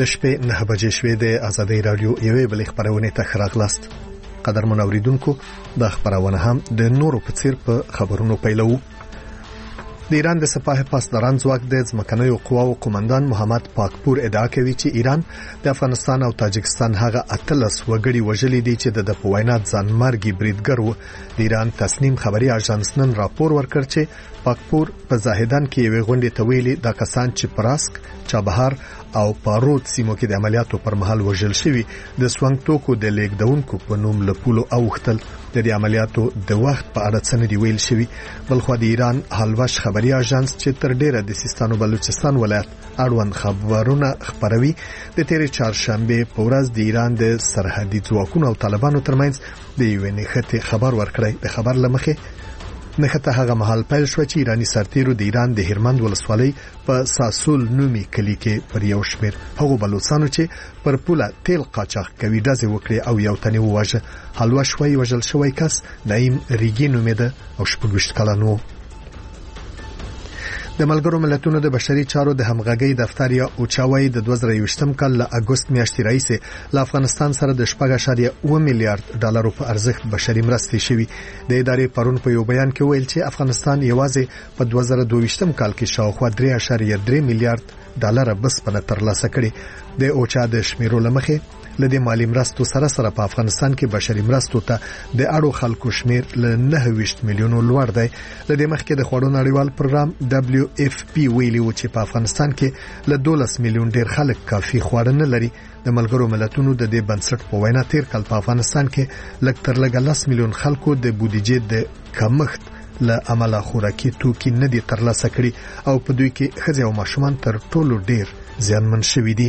د شپې 9 بجې شوې د آزادۍ رادیو یوې بلې خبرونه ته راغلاست. قدرمن اوریدونکو د خبرونه هم د نورو په څیر په خبرونو پیلو. د ایران د سپاه پاسداران ځواک د ځمکنیو قواو قومندان محمد پاکپور ادعا کوي چې ایران د افغانستان او تاجکستان هغه 18 وګړي وژلي دي چې د پوینات ځانمرګي بریدګر وو. د ایران تصنیم خبري اژانس نن راپور ورکړ چې پاکپور په زاهدان کې یو غونډه تویلي د کسان چې پراسک، چابهار او پارود سیمو کې د عملیاتو پر مهال وژل شوی د سوانګ توکو د لیکدونکو په نوم لپولو اوختل. د دې عملیاتو د وخت په اړه څه نه دی ویل شوی. بلخو د ایران حلوش خبري اژانس چې تر ډیره د سیستان او بلوچستان ولایت اړوند خبرونه خبروي د تیرې چهارشنبه په ورځ د ایران د سرحدي ځواکونو او طالبانو ترمنځ د یوې نښتې خبر ورکړی. د خبر لمخې نښته هغه مهال پیل شو چې ایرانی سرتیرو د ایران د هرمند ولسوالۍ په ساسول نومي کلی کې پر یو شمېر هغو بلوچستانو چې پر پوله تیل قاچاق کوي ډزې وکړي او یو تن وواژه. حلوش وایي وژل شوی کس نعیم ریګي نومېده او 26 کلن و. د ملګرو ملتونو د بشري چارو د همغږي دفتر یا اوچاوي د 2023م کال له اگست میاشتې راهیسې له افغانستان سره د 4.1 میلیارډ ډالرو په ارزښت بشري مرستې شوي. د ادارې پرون په یو بیان کې ویل چې افغانستان یوازې په 2022م کال کې شاوخوا 3.3 میلیارډ ډالر بسپنه ترلاسه کړي. د اوچا د شمیرو لمخې لدې مالی مرستو سره په افغانستان کې بشري مرستو ته د اړو خلکو شمیر له 29 میلیونو لوړ دی. لدې مخکې د خوړو نړیوال پروګرام WFP ویلي و چې په افغانستان کې له 12 میلیون ډیر خلک کافي خواړه نه لري. د ملګرو ملتونو د دې بنسټ په وینا تیر کال په افغانستان کې لږ تر لږه 10 میلیون خلکو د بودیجې د کمښت له امله خوراکي توکي نه دي ترلاسه کړي او په دوی کې ښځې او ماشومان تر ټولو ډیر زیانمن شوي دي.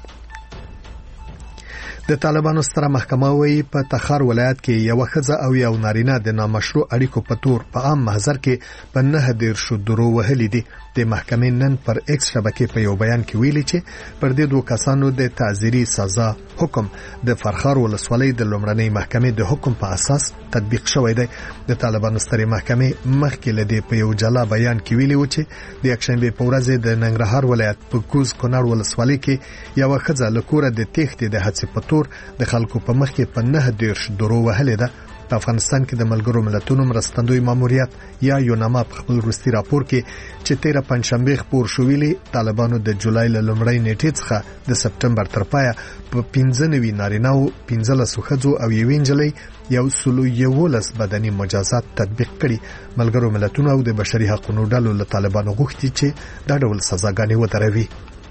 د طالبانو ستره محکمه وایي په تخار ولایت کې یو ښځه او یو نارینه د نامشروع اړیکو په تور په عام محضر کې په 9 درو وهلي دي. د محکمې نن پر ایکس شبکې په یو بیان کې ویلي چې پر دې دوه کسانو د تعزیري سزا حکم د فرخار ولسوالۍ د لومړنۍ محکمې د حکم په اساس تطبیق شوی دی. د طالبانو سترې محکمې مخکې لدې په یو جلا بیان کې ویلي و چې د یکشنبه په ورځ د ننګرهار ولایت په کوز کونړ ولسوالۍ کې یو ښځه له کوره د تېښتې د هڅې په تور د خلکو په مخ کې په 9 درو وهلې ده. په افغانستان کې د ملګرو ملتونو مرستندوی ماموریت یا یوناما په خپل وروستي راپور کې چې 13 پنځشنبه خبر شو ویلي طالبانو د جولای له لومړۍ نیټې څخه د سپټمبر تر پایه په 15 نارینه او 15 ښځو او یو نجلۍ یو سلو 11 بدني مجازات تطبیق کړي. ملګرو ملتونو او د بشري حقوقو ډلو له طالبانو غوښتي چې دا ډول سزاګانې ودروي.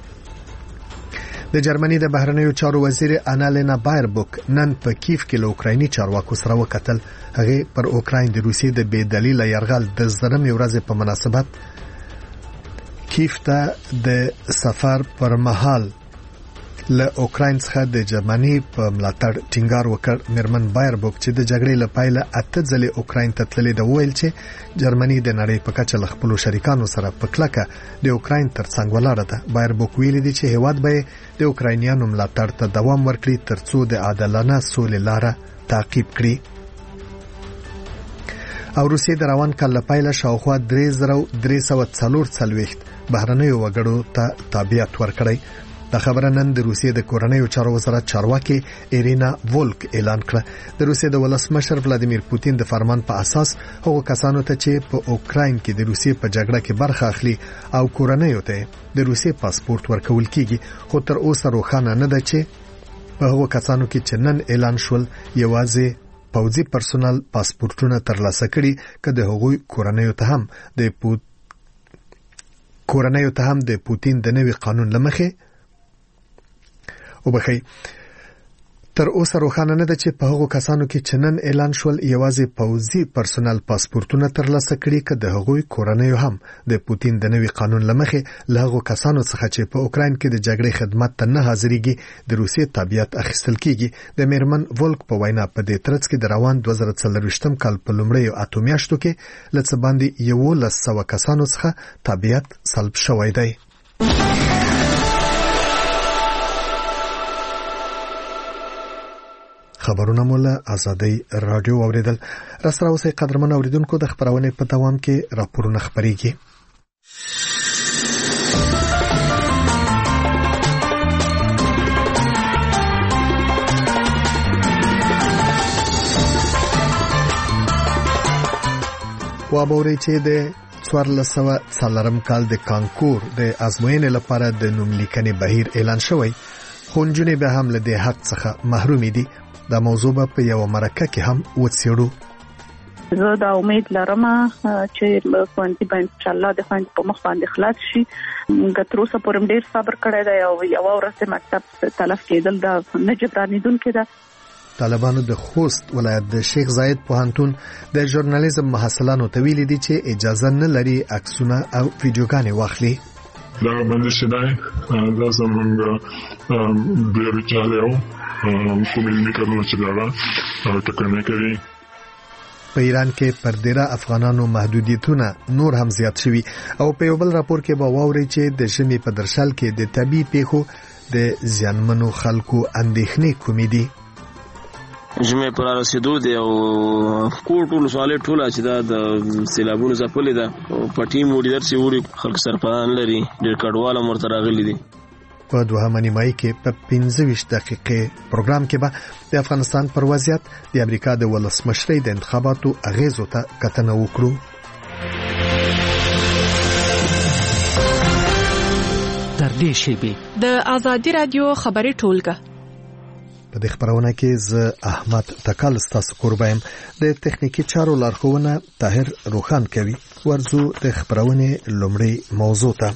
د جرمني د بهرنیو چارو وزیر انالینا بایربوک نن په کیف کې له اوکرایني چارواکو سره وکتل. هغه پر اوکراین د روسیې د بې دلیله یرغل د زرمې ورځې په مناسبت کیف ته د سفر پر مهال له اوکراین څخه د جرمني په ملاتړ ټینګار وکړ. میرمن بایربوک چې د جګړې لپاره 8 ځله اوکراین ته تللې ده ویل چې جرمني د نړۍ په کچه له خپل شریکانو سره په کلکه د اوکراین ترڅنګ ولاړه ده. بایربوک ویلي دي چې هیواد به د اوکراینیانو ملاتړ ته دوام ورکړي ترڅو د عادلانه سولې لاره تعقیب کړي. او روسیې د روان کال لپاره شاوخوا 3340 بهرنیو وګړو ته تابعیت ورکړي. دا خبره نن د روسیې د کورنیو چارو وزارت چارواکي ایرینا وولک اعلان کړه. د روسیې د ولسمشر ولادیمیر پوتین د فرمان په اساس هغو کسانو ته چې په اوکراین کې د روسیې په جګړه کې برخه اخلي او کورنیو ته د روسیې پاسپورت ورکول کیږي. خو تر اوسه روښانه نه ده چې په هغو کسانو کې چې نن اعلان شول یوازې پوځي پرسونل پاسپورتونه ترلاسه کړي که د هغوی کورنیو ته هم د پوتین د نوي قانون لمخې وبخي. تر اوسه روښانه نه ده چې په هغو کسانو کې چې نن اعلان شول یوازې پوځي پرسونل پاسپورتونه ترلاسه کړي که د هغوی کورنیو هم د پوتین د نوي قانون لمخې له هغو کسانو څخه چې په اوکراین کې د جګړې خدمت ته نه حاضرېږي د روسیې تابعیت اخیستل کیږي. د میرمن وولک په وینا په دې ترڅ کې د روان 2024م کال په لومړیو 8 میاشتو کې له څه باندې 1100 کسانو څخه تابعیت سلب شوی دی. خبرونه مولا آزادۍ رادیو اوریدل. راسره اوسئ قدرمن اوریدونکو د خبرونه په دوام کې راپورونه خبريږي. وابوري چې د 1440 کال د کانکور د ازموینې لپاره د نوم لیکنې بهیر اعلان شوی خو نجونې به هم له دې حق څخه محروم دي. دا موضوع په یو مرکه کې هم وڅېړو. زه دا امید لرم چې خوندې به ان شاء الله د خوند په مخ باندې خلاص شي. ګټروسه پرم ډیر صبر کړی دی او یو ورځ مکتب تلف کېدل دا نه جبرانیدونکې ده. طالبانو د خوست ولایت د شیخ زاید پوهنتون د ژورنالیزم محصلانو ته ویلي دي چې اجازه نه لري عکسونه او ویډیوګانې واخلي. دا باندې شنای دا زمونږ ډیر چاله کومې کارونه چې دا ټکنه کوي. په ایران کې پر ډیره افغانانو محدودیتونه نور هم زیات شوي او په یو بل راپور کې به واوري چې د ژمي په درشل کې د طبي پیښو د زیانمنو خلکو اندېښنې کومې دي. ژمي پر رسیدو دی او ټول سوالې ټول چې دا د سیلابونو ځپلې ده په ټیم وړي درسي وړي خلک سرپران لري ډېر کډواله مرته راغلي دي. په دوهمه نیمایي کې په 15 دقیقې پروګرام کې به د افغانستان پر وضعیت د امریکا د ولسمشرۍ د انتخاباتو اغیزو ته کتنه وکړو. تر دې شیبې د آزادي رادیو خبري ټولګه په دې خبرونه کې زه احمد تکل ستاسو قربایم. د تخنیکی چارو لارښوونه طاهر روخان کوي. ورځو د خبرونه لومړی موضوع ته.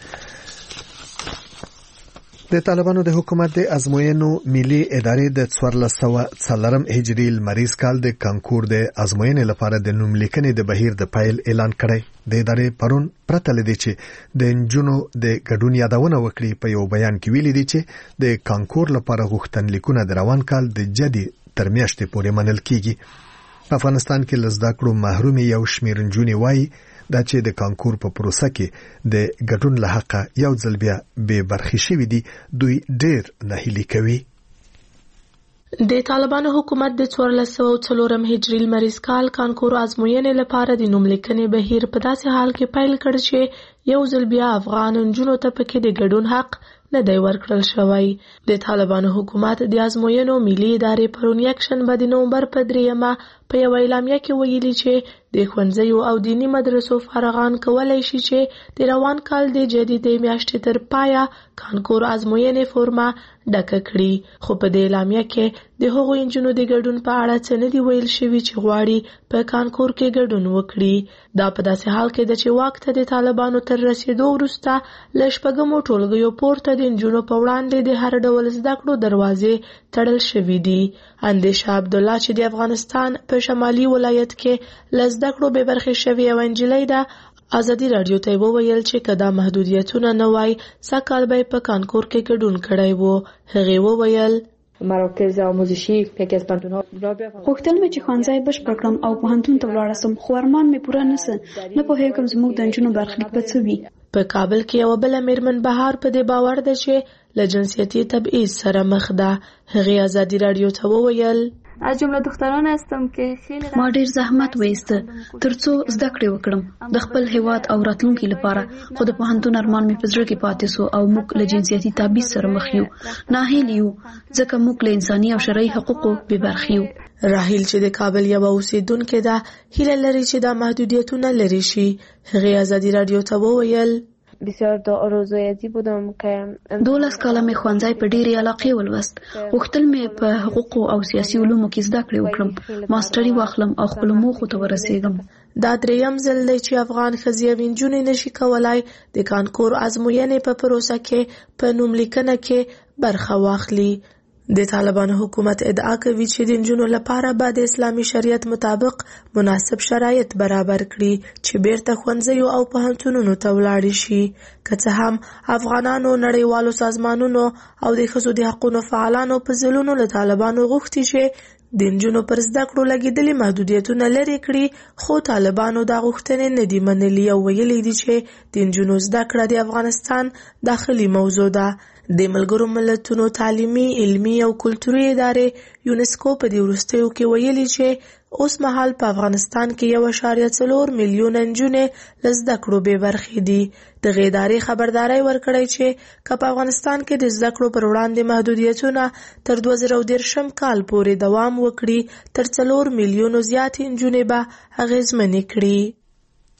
د طالبانو د حکومت د ازموینو ملي ادارې د 1440 هجری لمریز کال د کانکور د ازموینې لپاره د نوم لیکنې د بهیر د پایل اعلان کړی. د ادارې پرون پرته لدی چې د نجونو د ګډون یادونه وکړي په یو بیان کې ویلي دي چې د کانکور لپاره غوښتنلیکونه د روان کال د جدي تر میاشتې پورې منل کیږي. په افغانستان کې لزده کړو محروم یو شمیر نجونې وایي دا چې د کانکور په پروسه کې د ګډون له حقه یو ځل بیا به برخې شوي دي دوی ډېر ناهیلي کوي. د طالبانو حکومت د 1440 هجری لمریز کال کانکور ازموینې لپاره د نوم لیکنې بهیر په داسې حال کې پیل کړ چې یو ځل بیا افغان نجونو ته پکې د ګډون حق نه دی ورکړل شوی. د طالبانو حکومت د ازموینو ملي ادارې پرون یکشنبه د نومبر په 3 په یو اعلامیه کې ویلي چې د ښوونځیو او دینی مدرسو فارغان کولای شي چې د روان کال د جدید میاشتې تر پایه کانکور ازموینې فورمه ډکه کړي. خو په دې اعلامیه کې د هغو انجونو د ګډون په اړه څه نه دی ویل شوي چې غواړي په کانکور کې ګډون وکړي. دا په داسې حال کې ده چې واک ته د طالبانو تر رسیدو وروسته له شپږمو ټولګیو پورته د انجونو په وړاندې د هر ډول زده کړو دروازې تړل شوي دي. اندیشه عبدالله چې د افغانستان په شمالي ولایت کې له زده کړو بې برخې شوې یوه نجلۍ ده ازادي رادیو ته وویل چې که دا محدودیتونه نه وای سږکال به په کانکور کې ګډون کړی وو. هغې وویل مراکز آموزشی یکی از پانتون‌ها غوښتل مې چې ښوونځی بشپړ کړم او پوهنتون ته ولاړ شم خو ارمان مې پوره نسه. نه پوهېږم زموږ د نجونو برخلیک به څه وي. په کابل کې یوه بله میرمن بهار په دې باور ده چې له جنسیتي تبعیض سره مخ ده. هغې ازادي رادیو ته وویل از جمله دختران هستم که خیلی ما ډیر زحمت وایسته ترڅو زده کړې وکړم د خپل هیواد او راتلونکي لپاره. خو د پوهنتون ارمان مې په زړه کې پاتې سو او موږ له جنسیتي تبعیض سره مخ یو. ناهیلي یو ځکه موږ له انساني او شرعي حقوقو بې برخې یو. راهیل چې د کابل یوه اوسیدونکې ده هیله لري چې دا محدودیتونه لرې شي. هغې ازادي رادیو ته وویل بسیار آرزویتی بودم که 12 کاله مې ښوونځی په ډېرې علاقې ولوست. غوښتل مې په حقوقو او سیاسي علومو کې زده کړې وکړم ماستري واخلم او خپلو موخو ته ورسېږم. دا درېیم ځل دی چې افغان ښځې او نجونې نشي کولای د کانکور ازموینې په پروسه کې په نوم لیکنه کې برخه واخلي. د طالبانو حکومت ادعا کوي چې د نجونو لپاره به د اسلامي شریعت مطابق مناسب شرایط برابر کړي چې بیرته ښوونځیو او پوهنتونونو ته ولاړې شي. که څه هم افغانانو نړیوالو سازمانونو او د ښځو د حقونو فعالانو په ځلونو له طالبانو غوښتي چې د نجونو پر زده کړو لګېدلي محدودیتونه لرې کړي خو طالبانو دا غوښتنې نه دي منلي او ویلي دي چې د نجونو زده کړه د افغانستان داخلي موضوع ده. د ملګرو ملتونو تعلیمي علمي او کلتوري ادارې یونسکو په دې وروستیو کې ویلي چې اوس مهال په افغانستان کې 1.4 میلیون نجونې له زده کړو بې برخې دي. دغې ادارې خبرداری ورکړی چې که په افغانستان کې د زده کړو پر وړاندې محدودیتونه تر 2013 کال پورې دوام وکړي تر 4 میلیونو زیاتې نجونې به اغېزمنې کړي.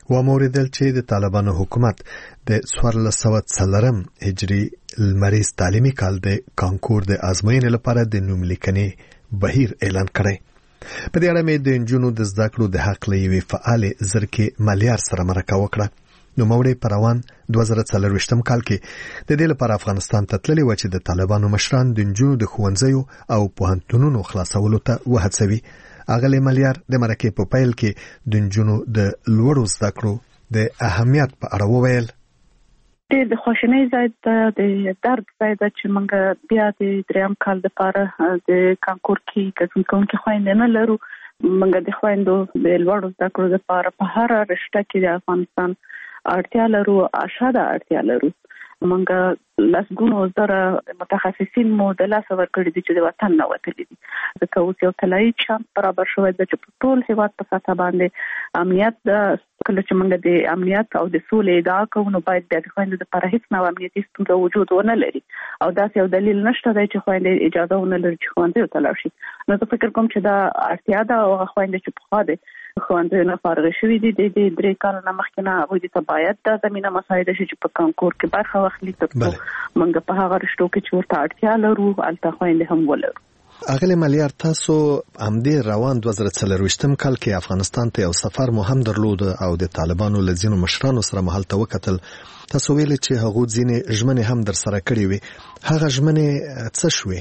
وموردل چې د طالبانو حکومت د 1404 هجری لمریز تعلیمي کال د کانکور د ازموینې لپاره د نوم لیکنې بهیر اعلان کړی. په دې اړه مې د انجونو د زده کړو د حق لوي فعال زرکې مالیار سره مرکه وکړه. نو موړې پروان 2024 کال کې د دې لپاره افغانستان ته تللی و چې د طالبانو مشران د انجونو د ښوونځیو او پوهنتونونو خلاصولو ته وهڅوي. اغلی مالیار د مرکې په پیل کې د انجونو د لوړو زده کړو د اهمیت په اړه وویل. د خوشنۍ ځای د درد ځای چې موږ بیا د دریم کال لپاره د کانکور کې ګډون کوونکي خويندې نه لرو. موږ د خويندو د لوړو زده کړو لپاره په هر رشته کې د افغانستان اړتیا لرو، اشاده اړتیا لرو. موږ لاسګونو زره متخصصین مو د لاس ورکړي دي چې د وطن نه وتلي دي. ځکه اوس یو طلایي چانس برابر شوی دی چې په ټول هیواد په سطح باندې امنیت کله چې موږ د امنیت او د سولې ادعا کوو نو باید د خويندو لپاره هیڅ نوع امنیتي ستونزه وجود ونه لري او داسې یو دلیل نشته دی چې خويندې اجازه ونه لري چې ښوونځي ته لاړ شي. نو زه فکر کوم چې دا اړتیا ده او خويندې چې په خوا دي ښوونځي نه فارغ شوي دي د 3 کال نه مخکې نه هغوی ته باید دا زمینه مساعده شي چې په کانکور کې برخه واخلي ترڅو موږ په هغه رشتو کې چې ورته اړتیا لرو هلته خويندې هم ولرو. اغلی مالیار تاسو همدې روان 2024 کال کې افغانستان ته یو سفر مو هم درلود او د طالبانو له ځینو مشرانو سره مو هلته وکتل. تاسو ویل چې هغوی ځینې ژمنې هم در سره کړې وي. هغه ژمنې څه شوې؟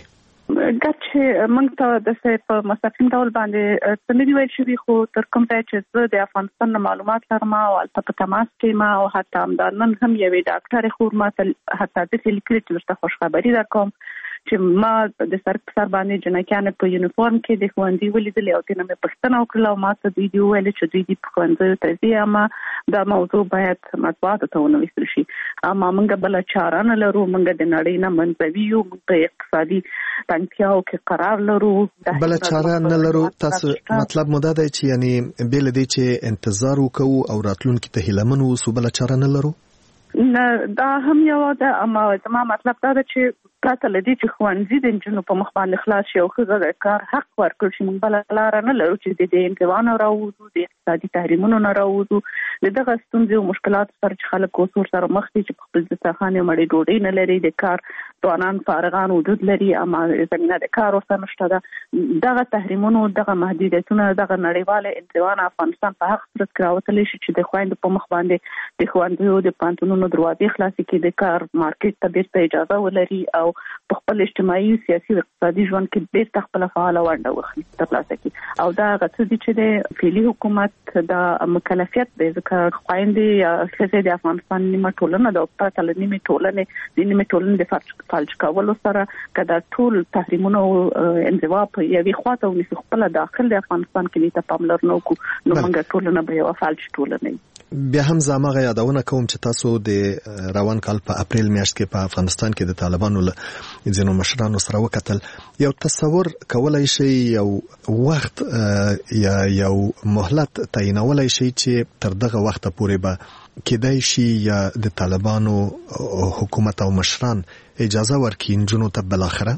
چې موږ ته د په مستقیم ډول باندې څه نه دی ویل شوي خو تر کوم ځای چې زه د افغانستان معلومات لرم او هلته په تماس کې ما او حتی همدارنن هم یوې ډاکټرې خور ما ته حتی داسې لیکلي چې درته خوشخبري درکوم چې ما د سر په سر باندې جنکیانې په یونیفورم کې د ښوونځي ولیدلې او ترې مې پوښتنه وکړله او ما ته دوی وویل چې دوی په ښوونځیو ته ځي اما دا موضوع باید مطبوعاتو ته ونه ویستل شي. اما موږ بله چاره نه لرو، موږ د نړۍ نه منزوي یو، موږ په اقتصادي تنګتیاو کې قرار لرو. بله چاره نه لرو. تاسو مطلب مو دا دی چې یعنی بې له دې چې انتظار وکړو او راتلونکي ته هیلهمن اوسو بله چاره نه لرو؟ نه دا هم یو ده اما زما مطلب دا ده چې پرته له دې چې ښوونځي د نجونو په مخ باندې خلاص شي او ښځه د کار حق ورکړل شي موږ بله لاره نه لرو چې د انزوا نه راووځو، د اقتصادي تحریمونو نه راووځو، د دغه ستونزې او مشکلاتو سره چې خلک اوس ورسره مخ دي چې په خپل دسترخوان یې مړۍ ډوډۍ نه لري، د کار ځوانان فارغان وجود لري اما زمینه د کار ورسره نشته ده. دغه تحریمونو، دغه محدودیتونه، دغه نړیواله انزوا نه افغانستان په هغه صورت کې راوتلی شي چې د خویندو په مخ باندې د ښوونځیو د پوهنتونونو دروازې خلاصې کړي، د کار مارکیټ ته بیرته اجازه ولري او په خپل اجتماعي، سیاسي او اقتصادي ژوند کې بیرته خپله فعاله ونډه واخلي ترلاسه کړي. او دا هغه څه دي چې د فعلي حکومت د مکلفیت دی ځکه خویندې یا ښځې د افغانستان نیمه ټولنه ده او پرته له نیمې ټولنې د فلج کولو سره که دا ټول تحریمونه او انزوا په یوې خواته ونیسو خپله داخل د افغانستان کې دې ته پاملرنه وکړو نو موږ ټولنه به یوه فلج ټولنه وي. بیا هم زه هماغه یادونه کوم چې تاسو د روان کال په اپریل میاشت کې په افغانستان کې د طالبانو له ځینو مشرانو سره وکتل. یو تصور کولای شي یو وخت یا یو مهلت تعینولای شي چې تر دغه وخته پورې به کېدای شي یا د طالبانو حکومت او مشران اجازه ورکړي نجونو ته بالاخره؟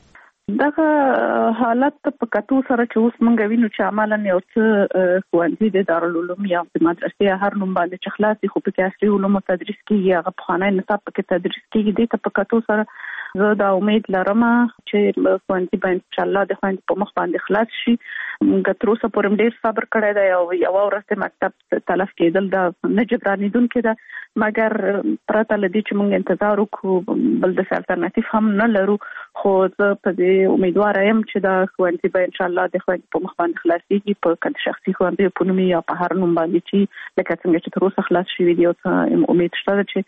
دغه حالت په کتو سره چې اوس موږ وینو چې عملاً یو څه ښوونځي د دارالعلوم یا د مدرسې هر نوم باندې چې خلاص دي خو پکې عصري علومو تدریس کېږي، هغه پخوانی نصاب پکې تدریس کېږي. دې ته په کتو سره زه دا امید لرم چې ښوونځي به انشاءالله د خویندو په مخ باندې خلاص شي. موږ تر اوسه پورې ډېر صبر کړی دی او یوه ورځ د مکتب تلف کېدل دا نه جبرانېدونکې ده مګر پرته له دې چې موږ انتظار وکړو بل داسې الټرناتیف هم نه لرو خو زه په دې امیدواره یم چې دا ښوونځي به انشاءالله د خویندو په مخ باندې خلاصېږي په که د شخصي ښوونځیو په نوم یا په هر نوم باندې چې لکه څنګه چې تر اوسه خلاص شوي دي او څه امید شته ده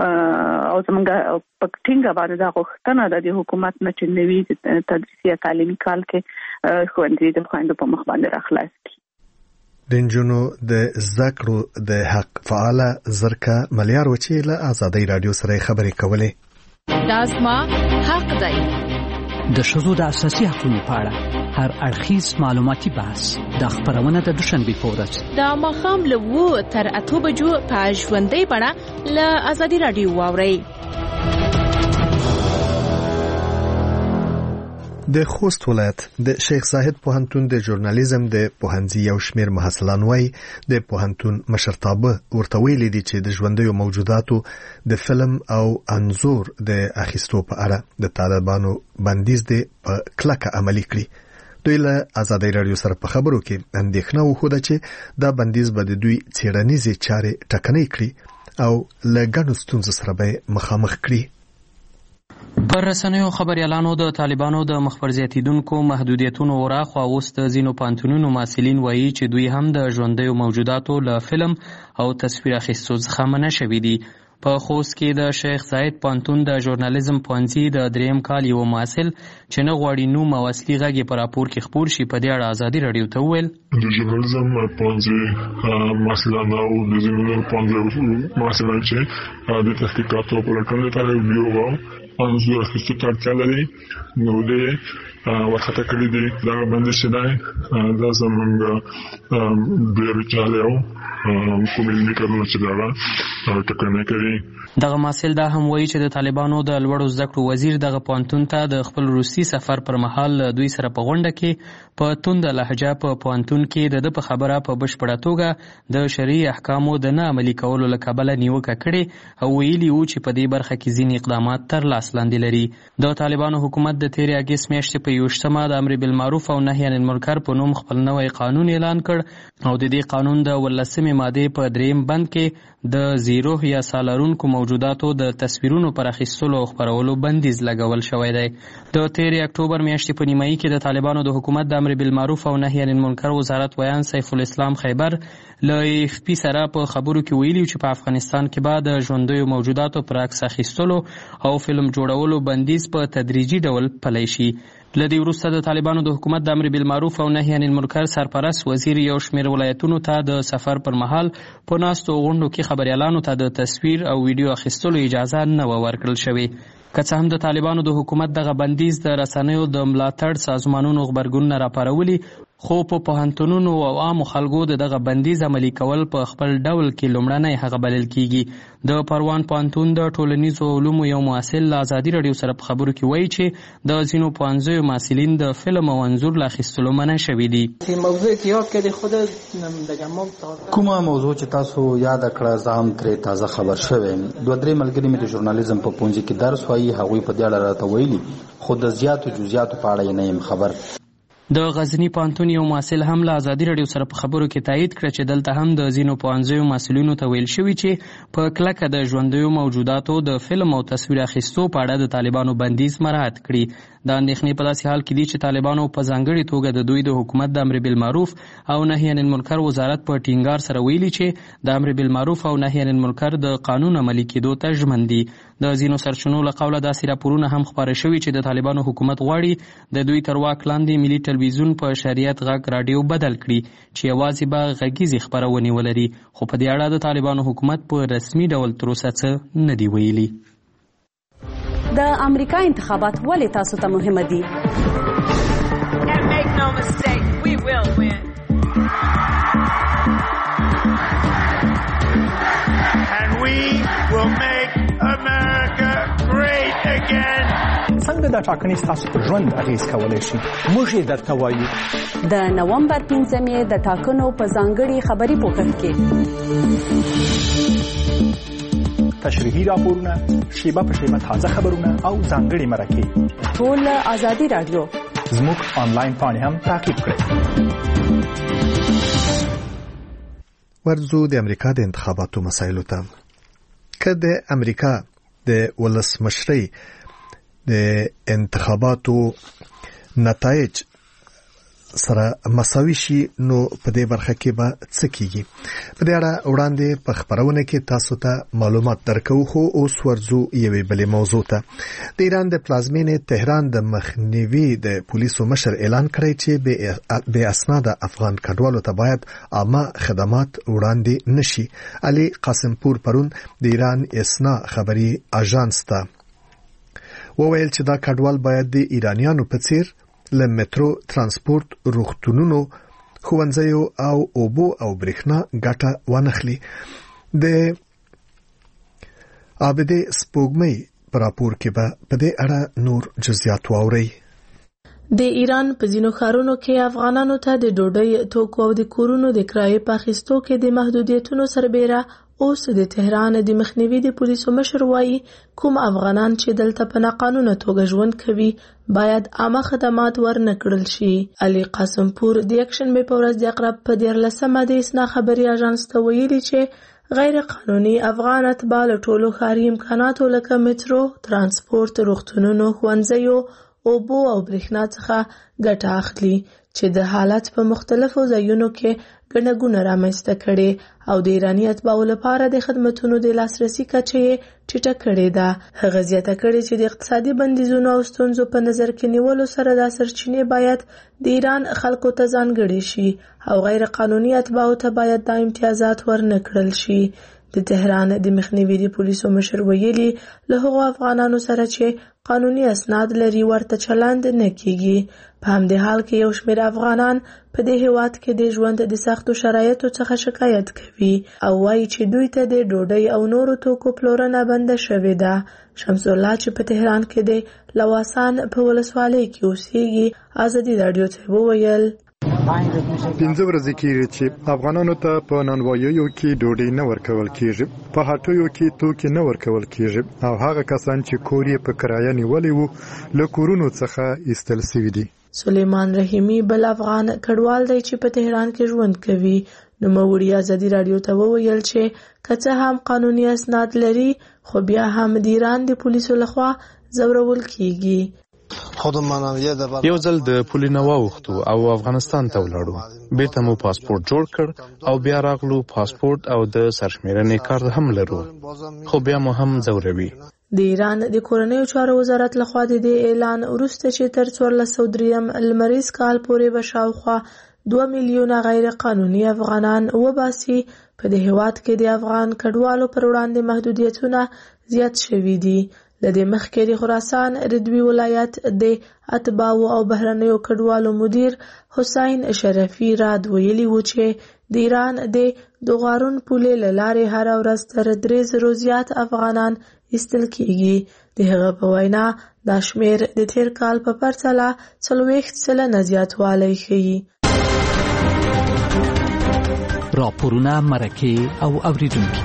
چې او زموږ په ټینګه باندې دا غوښتنه ده د حکومت نه چې نوي تدریسي یا تعلیمي کال کې ښوونځي د خویندو په مخ باندې راخلاص کړي. د نجونو د زده کړو د حق فعاله زرکه مالیار چې له ازادۍ راډیو سره خبرې کولې. دا زما حق دی. د ښځو د اساسي حقوقو په اړه هر اړخیز معلوماتي بحث د خبرونه د دوشنبه په ورځ د ماښام له 2 تر 8 بجو په ژوندۍ بڼه له ازادۍ راډیو واورئ. د خوست ولایت د شیخ زاهد پوهنتون د ژورنالیزم د پوهنځي یو شمېر محصلان وایي د پوهنتون مشرتابه ورته ویلي دي چې د ژوندیو موجوداتو د فلم او انځور د اخیستو په اړه د طالبانو بندیز دی په کلکه عملي کړي. دوی له ازادي رادیو سره په خبرو کې اندېښنه وښوده چې دا بندیز به د دوی څېړنیزې چارې ټکنۍ کړي او له ګڼو ستونزو سره به مخامخ کړي. پر رسنیو خبريالانو د طالبانو د مخبر زیاتیدونکو محدودیتونو وراخوا اوس د ځینو پانتونونو مسؤلین وایي چې دوی هم د ژوندیو موجوداتو له فلم او تصویر اخیستو څخه منع شوي دي. په خوست کې د شیخ زاهد پانتون د ژورنالیزم پوهنځي د 3م کال یو محصل چې نه غواړي نوم او اصلي غږ یې په راپور کې خپور شي په دې اړه ازادي رادیو ته وویل د ژورنالیزم پوهنځي محصلان او د ځینو پوهنځي محصلان چې د تحقیقاتو په لټون لپاره ویډیو انځور اخیستو ته اړتیا لري نو دې ورخطا کړي دي. دا باندې شنای دا زمونږ ډېر چاله او کومې کارونه چې دا ټکنه کوي. دغه محصل دا هم وایي چې د طالبانو د لوړو زده کړو وزیر دغه پوهنتون ته د خپل روسي سفر پر مهال دوی سره په غونډه کې په توند لهجه په پوهنتون کې د په خبره په بشپړه توګه د شرعي احکامو د نه عملي کولو له کبله نیوکه کړې او ویلي وو چې په دې برخه کې ځینې اقدامات تر لاس لاندې لري. د طالبانو حکومت د 13 اګست میاشتې په 21مه د امر بالمعروف او نهي عن المنکر په نوم خپل نوی قانون اعلان کړ او د دې قانون د 18مې ماده په 3م بند کې د زیرو یا سالارونکو موجوداتو د تصویرونو پر اخیستلو او خپرولو بندیز لګول شوی دی. د 13 اکتوبر میاشتې په نیمایي کې د طالبانو د حکومت د امر بالمعروف او نهي عن المنکر وزارت ویان سیف الاسلام خیبر له FP سره په خبرو کې ویلي چې په افغانستان کې به د ژوندیو موجوداتو پر عکس اخیستلو او فلم جوړولو بندیز په تدریجي ډول پلی شي. لدی وروسته د طالبانو د حکومت د امر بالمعروف او نهي عن المنکر سرپرست وزیر یو شمېر ولایتونو ته د سفر پر مهال په ناستو غونډو کې خبريالانو ته د تصویر او ویډیو اخیستلو اجازه نه ورکړل شوې. که څه هم د طالبانو د حکومت دغه بندیز د رسنیو د ملاتړ سازمانونو غبرګونونه راپارولي خو په پوهنتونونو او عامو خلکو دغه بندیز عملي کول په خپل ډول کې لومړنی هغه بلل کیږي. د پروان پوهنتون د ټولنیزو علومو یو محصل له ازادي رادیو سره په خبرو کې وایي چې د ځینو پوهنځیو محصلین د فلم او انځور له اخیستلو منع شوي دي. کومه موضوع چې تاسو یاد کړه زه هم ترې تازه خبر شوم. 2-3 ملګري مې د ژورنالیزم په پوهنځي کې درس وایي هغوی په دې اړه راته ویلي خو د زیاتو جزئیاتو په اړه نه یم خبر. د غزنی پوهنتون یو محصل هم له ازادي رادیو سره په خبرو کې تایید کړ چې دلته هم د ځینو پوهنځیو مسؤلینو ته ویل شوي چې په کلکه د ژوندیو موجوداتو د فلم او تصویر اخیستو په اړه د طالبانو بندیز مراعات کړي. دا اندېښنې په داسې حال کې دي چې طالبانو په ځانګړې توګه د دوی د حکومت د امر بالمعروف او نهي عن المنکر وزارت په ټینګار سره ویلي چې د امر بالمعروف او نهي عن المنکر د قانون عملي کېدو ته ژمن دي. د ځینو سرچینو له قوله داسې راپورونه هم خپاره شوي چې د طالبانو حکومت غواړي د دوی تر واک لاندې ملي ټلویزیون په شریعت غږ رادیو بدل کړي چې یوازې به غږیزې خپرونې ولري خو په دې اړه د طالبانو حکومت په رسمي ډول تر اوسه څه نه دي ویلي. د امریکا انتخابات ولې تاسو ته مهمه دي؟ څنګه دا ټاکنې ستاسو په ژوند اغیز کولی شي؟ موږ یې درته وایو. د نومبر 5 د ټاکنو په ځانګړي خبري پوښتنه کې تشریحي راپورونه، شیبه په شیبه تازه خبرونه او ځانګړي مرکې ټول ازادي رادیو زموږ آنلاین پاڼې هم تعقیب کړئ. ورځو د امریکا د انتخاباتو مسایلو ته. که د امریکا د ولسمشرۍ د انتخاباتو نتایج سره مساوي شي نو په دې برخه کې به څه کیږي؟ په دې اړه وړاندې په خبرونه کې تاسو ته معلومات درکو. خو اوس ورځو یوې بلې موضوع ته. د ایران د پلازمینې تهران د مخنیوي د پولیسو مشر اعلان کړی چې بې اسناده افغان کډوالو ته باید عامه خدمات وړاندې نشي. علي قاسمپور پرون د ایران اسنا خبري اژانس ته وویل چې دا کډوال باید د ایرانیانو په څیر له مترو ترانسپورت، روغتونونو، ښوونځیو او اوبو او برېښنا ګټه وانخلي. د عابدې سپوږمۍ په راپور کې به په دې اړه نور جزئیات واورئ. د ایران په ځینو ښارونو کې افغانانو ته د ډوډۍ، توکو او د کورونو د کرایې په اخیستو کې د محدودیتونو سربیره اوس د تهران د مخنیوي د پولیسو مشر وایي کوم افغانان چې دلته په ناقانونه توګه ژوند کوي باید عامه خدمات ورنه کړل شي. علي قاسمپور د یکشنبې په ورځ د اقرب په 14 د اسنا خبري اژانس ته ویلي چې غیر قانوني افغان اتباع له ټولو ښاري امکاناتو لکه مترو، ترانسپورت، روغتونونو، ښوونځیو، اوبو او برېښنا څخه ګټه اخلي چې د حالت په مختلفو ځایونو کې ګڼه ګوڼه رامنځته کړې او د ایراني اتباعو لپاره د خدمتونو د لاسرسي کچه یې ټیټه کړې ده. هغه زیاته کړې چې د اقتصادي بندیزونو او ستونزو په نظر کې نیولو سره دا سرچینې باید د ایران خلکو ته ځانګړې شي او غیر قانوني اتباعو ته باید دا امتیازات ورنه کړل شي. د تهران د مخنیوي د پولیسو مشر ویلي له هغو افغانانو سره چې قانوني اسناد لري ورته چلند نه کیږي. په همدې حال کې یو شمېر افغانان په دې هیواد کې د ژوند د سختو شرایطو څخه شکایت کوي او وایي چې دوی ته د ډوډۍ او نورو توکو پلورنه بنده شوې ده. شمس الله چې په تهران کې د لواسان په ولسوالۍ کې اوسېږي ازادي راډیو ته وویل 15 ورځې کېږي چې افغانانو ته په نانواییو کې ډوډۍ نه ورکول کېږي، په هټیو کې توکي نه ورکول کېږي او هغه کسان چې کور یې په کرایه نیولی وو له کورونو څخه ایستل شوي دي. سلیمان رحیمي بل افغان کډوال دی چې په تهران کې ژوند کوي. نوموړي ازادي راډیو ته وویل چې که څه هم قانوني اسناد لري خو بیا هم د ایران د پولیسو لخوا ځورول کیږي. یو ځل د پولي نه واوښتو او افغانستان ته ولاړو، بیرته مو پاسپورت جوړ کړ او بیا راغلو. پاسپورت او د سرشمیرنې کارت هم لرو خو بیا مو هم ځوروي. د ایران د کورنیو چارو وزارت لخوا د دې اعلان وروسته چې تر 1403 لمریز کال پورې به شاوخوا 2 میلیونه غیر قانوني افغانان وباسي، په دې هیواد کې د افغان کډوالو پر وړاندې محدودیتونه زیات شوي دي. له دې مخکې د خراسان ردوي ولایت د اتباعو او بهرنیو کډوالو مدیر حسین شرفي راد ویلي و چې د ایران د دوغارون پولې له لارې هره ورځ تر 3,000 زیات افغانان ایستل کیږي. د هغه په وینا دا شمیر د تیر کال په پرتله 40% زیاتوالی ښیي. راپورونه، مرکې او اوریدونکي.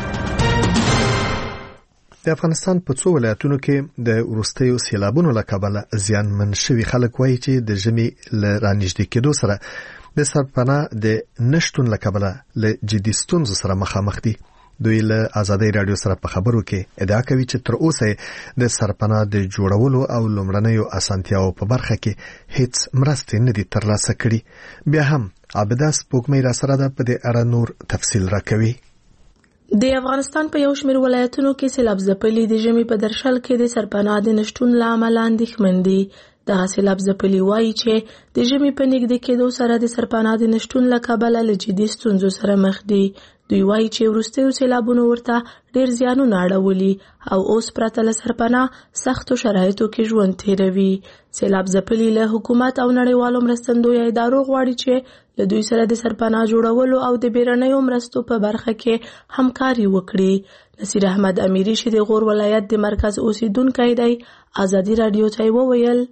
د افغانستان په څو ولایتونو کې د وروستیو سیلابونو له کبله زیانمن شوي خلک وایي چې د ژمي له رانږدې کېدو سره د سرپناه د نشتون له کبله له جدي ستونزو سره مخامخ دي. دوی له ازادي راډیو سره په خبرو کې ادعا کوي چې تر اوسه د سرپناه د جوړولو او لومړنیو اسانتیاو په برخه کې هیڅ مرستې نه دي ترلاسه کړي. بیا هم عابده سپوږمۍ را سره ده، په دې اړه نور تفصیل راکوي. د افغانستان په یو شمېر ولایتونو کې سیلاب ځپلي د ژمي په درشل کې د سرپناه د نشتون له امله اندېښمن دي. دغه سیلاب ځپلي وایي چې د ژمي په نږدې کېدو سره د سرپناه د نشتون له کبله له جدي ستونزو سره مخ دي. دوی وایي چې وروستیو سیلابونو ورته ډېر زیانونه اړولي او اوس پرته له سرپناه سختو شرایطو کې ژوند تېروي. سیلاب ځپلي له حکومت او نړیوالو مرستندویه ادارو غواړي چې له دوی سره د سرپناه جوړولو او د بیرنیو مرستو په برخه کې همکاري وکړي. نصیر احمد امیری چې د غور ولایت د مرکز اوسیدونکی دی ازادي راډیو ته وویل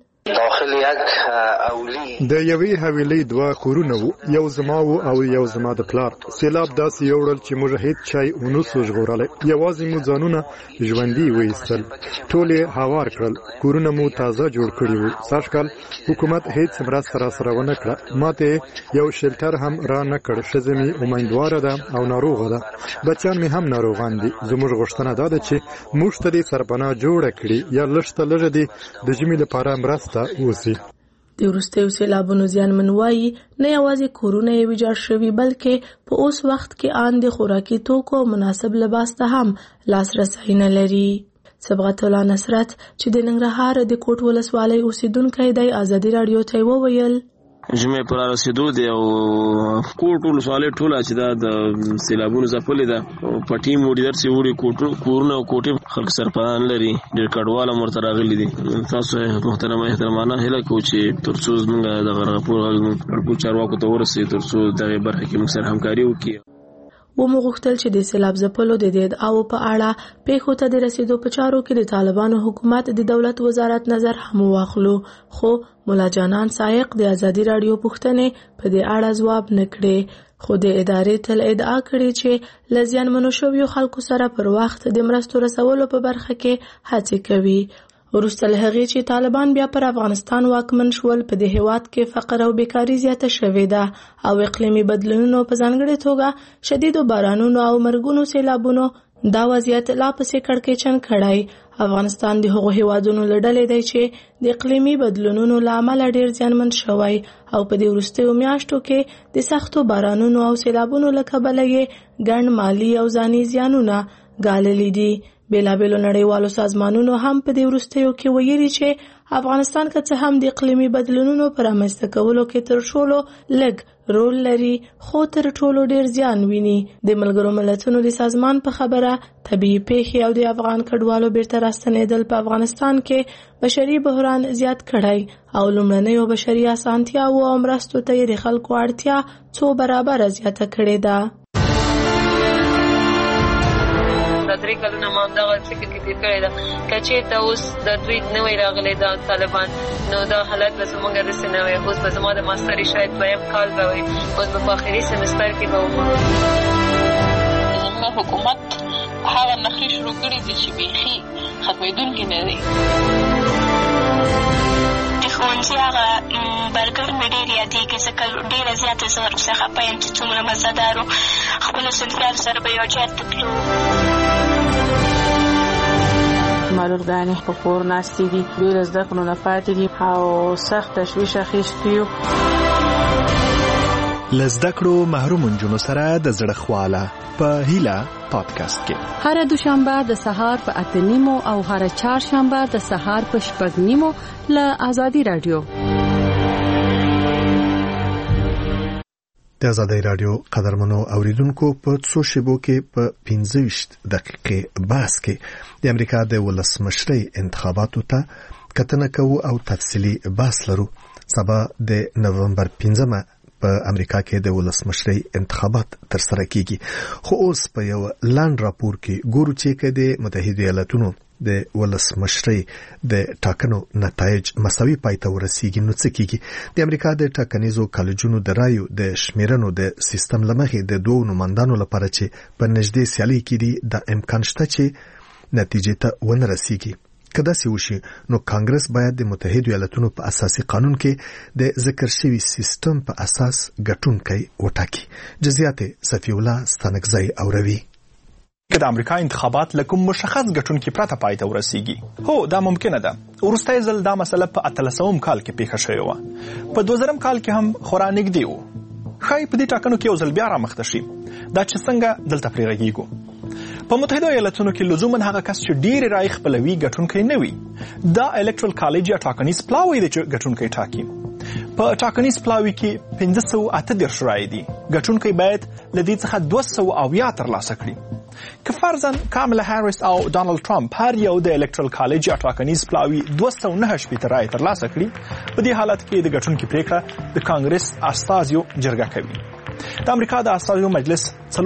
د یوې حویلۍ 2 کورونه وو، یو زما وو او یو زما د پلار. سیلاب داسې یوړل چې موږ هیڅ چای ونسو ژغورلی، یوازې مو ځانونه ژوندي وایستل، ټول یې هوار کړل، کورونه مو تازه جوړ کړي وو. سږکال حکومت هیڅ مرسته راسره ونه کړه، ماته یو شلټر هم را نه کړ. ښځه مې امیندواره ده او ناروغه ده، بچیان مې هم ناروغان دي. زموږ غوښتنه دا ده چې موږ ته دې سرپناه جوړه کړي یا لږ ته لږه دې د ژمي لپاره مرسته وسی. د وروستیو سیلابونو زیانمن وایي نه یوازې کورونه یې ویجاړ شوي بلکې په اوس وخت کې آن د خوراکي توکو او مناسب لباس ته هم لاسرسی نه لري. صبغت الله نصرت چې د ننګرهار د کوټ ولسوالۍ اوسیدونکی دی ازادي راډیو ته وویل ژمي پر رسیدو دی او کوټ ولسوالۍ ټوله چې دا د سیلابونو ځپلې ده په ټیم وړي درسي وړي کورونه او کوټې خلک سرپناه لري، ډېر کډوال هم ورته راغلي دي. تاسو محترمانه هیله کوو چې تر څو زموږ دغه راپور چارواکو ته ورسوي تر څو دغې برخه کې موږ سره همکاري وکړي. ومغوښتل چې د سیلاب ځپلو د ادعاو په اړه پیښو ته د رسیدو په چارو کې د طالبانو حکومت د دولت وزارت نظر هم واخلو، خو مولا جانان سایق د ازادي راډیو پوښتنې په دې اړه ځواب نه کړي. خو د ادارې تل ادعا کړې چې له زیانمنو شویو خلکو سره پر وخت د مرستو رسولو په برخه کې هڅې کوي. وروسته له هغې چې طالبان بیا پر افغانستان واکمن شول، په دې هیواد کې فقر او بیکاري زیاته شوې ده او اقلیمي بدلونونو په ځانګړې توګه شدیدو بارانونو او مرګونو سیلابونو دا وضعیت لا پسې کړکېچن کړی. افغانستان د هغو هیوادونو له ډلې دی چې د اقلیمي بدلونونو له امله ډېر زیانمن شوی او په دې وروستیو میاشتو کې د سختو بارانونو او سیلابونو له کبله یې ګڼ مالي او ځاني زیانونه ګاللي دي. بیلابیلو نړیوالو سازمانونو هم په دې وروستیو کې ویلي چې افغانستان که څه هم د اقلیمي بدلونونو پر رامنځته کولو کې تر ټولو لږ رول لري، خو تر ټولو ډیر زیان ویني. د ملګرو ملتونو د سازمان په خبره طبیعي پیښې او د افغان کډوالو بیرته راستنېدل په افغانستان کې بشري بحران زیات کړی او لومړنیو بشري اسانتیاوو او مرستو ته یې د خلکو اړتیا څو برابره زیاته کړې ده. دا 3 کلونه ما همدغه فکر کې تېر کړی ده که چېرته اوس د دوی نه وی راغلی دا طالبان، نو دا حالت به زموږ داسې نه وی. اوس به زما د ماستري شاید 2م کال به وي، اوس به په آخري سمستر کې به وم. زموږ حکومت هغه نښې شروع کړي دي چې بیخي ختمېدونکي نه دي. د ښوونځي هغه برګر مې ډېر یادېږي ځکه ډېره زیاته زه ورپسې خفه یم چې څومره مزهدار و. خپلو صنفیانو سره به یو جات ته تلو. معلولګانې په کور ناستې دي، دوی له زده کړو نه پاتې دي او سخت تشویش اخیستي یو. له زده کړو محروم نجونو سره د زړه خواله په هیله پادکاسټ کې هر دوشنبه د سهار په 8:30 او هر چهارشنبه د سهار په 6:30 له آزادي رادیو. د آزادي رادیو قدرمنو اوریدونکو په څو شیبو کې په 15 دقیقې بحث کې د امریکا د ولسمشرۍ انتخاباتو ته کتنه کوو او تفصیلی بحث لرو. سبا د نومبر 15 په امریکا کې د ولسمشرۍ انتخابات ترسره کیږي، خو اوس په یو لاند راپور کې ګورو چې د متحده ایالاتونو د ولسمشرۍ د ټاکنو نتایج مساوي پای ته ورسیږي. نو څه کیږي؟ د امریکا د ټاکنیزو کالجونو د رایو د شمیرنو د سیستم لمخې د دوه نمائندانو لپاره چې په نږدې سیالي کې دي د امکان شته چې نتیجې ته ونه رسیږي. که داسې وشي نو کانګرس باید د متحده ایالاتونو په اساسي قانون کې د ذکر شوی سیستم په اساس ګټونکی وټاکي. جزئیات صفی الله ستانکزی اوروي. که د امریکا انتخابات لکه مشخص ګټونکي پرته پای ته ورسیږي، هو دا ممکنه ده. وروستی ځل دا مسله په 1800 کال کې پیښه شوې وه، په 2000 کال کې هم خورا نږدې و. ښایي په دې ټاکنو کې یو ځل بیا رامخته شي. دا چې څنګه دلته پرې غږیږو. په متحده ایالاتونو کې لزوما هغه کس چې ډېر رای خپلوي ګټونکی نه وي. دا الکټرل کالج یا ټاکنیز پلاوی دی چې ګټونکی ټاکي. په ټاکنیز پلاوی کې 538 رای دي. ګټونکی باید له دې څخه 200 ترلاسه کړي. که فرضاً کاملا هاریس او ډانلډ ټرمپ هر یو د الکټرل کالج یا ټاکنیز پلاوی 209 رای ترلاسه کړي، په دې حالت کې د ګټونکي پریکړه د کانګرس استازیو جرګه کوي. د امریکا د استازیو مجلس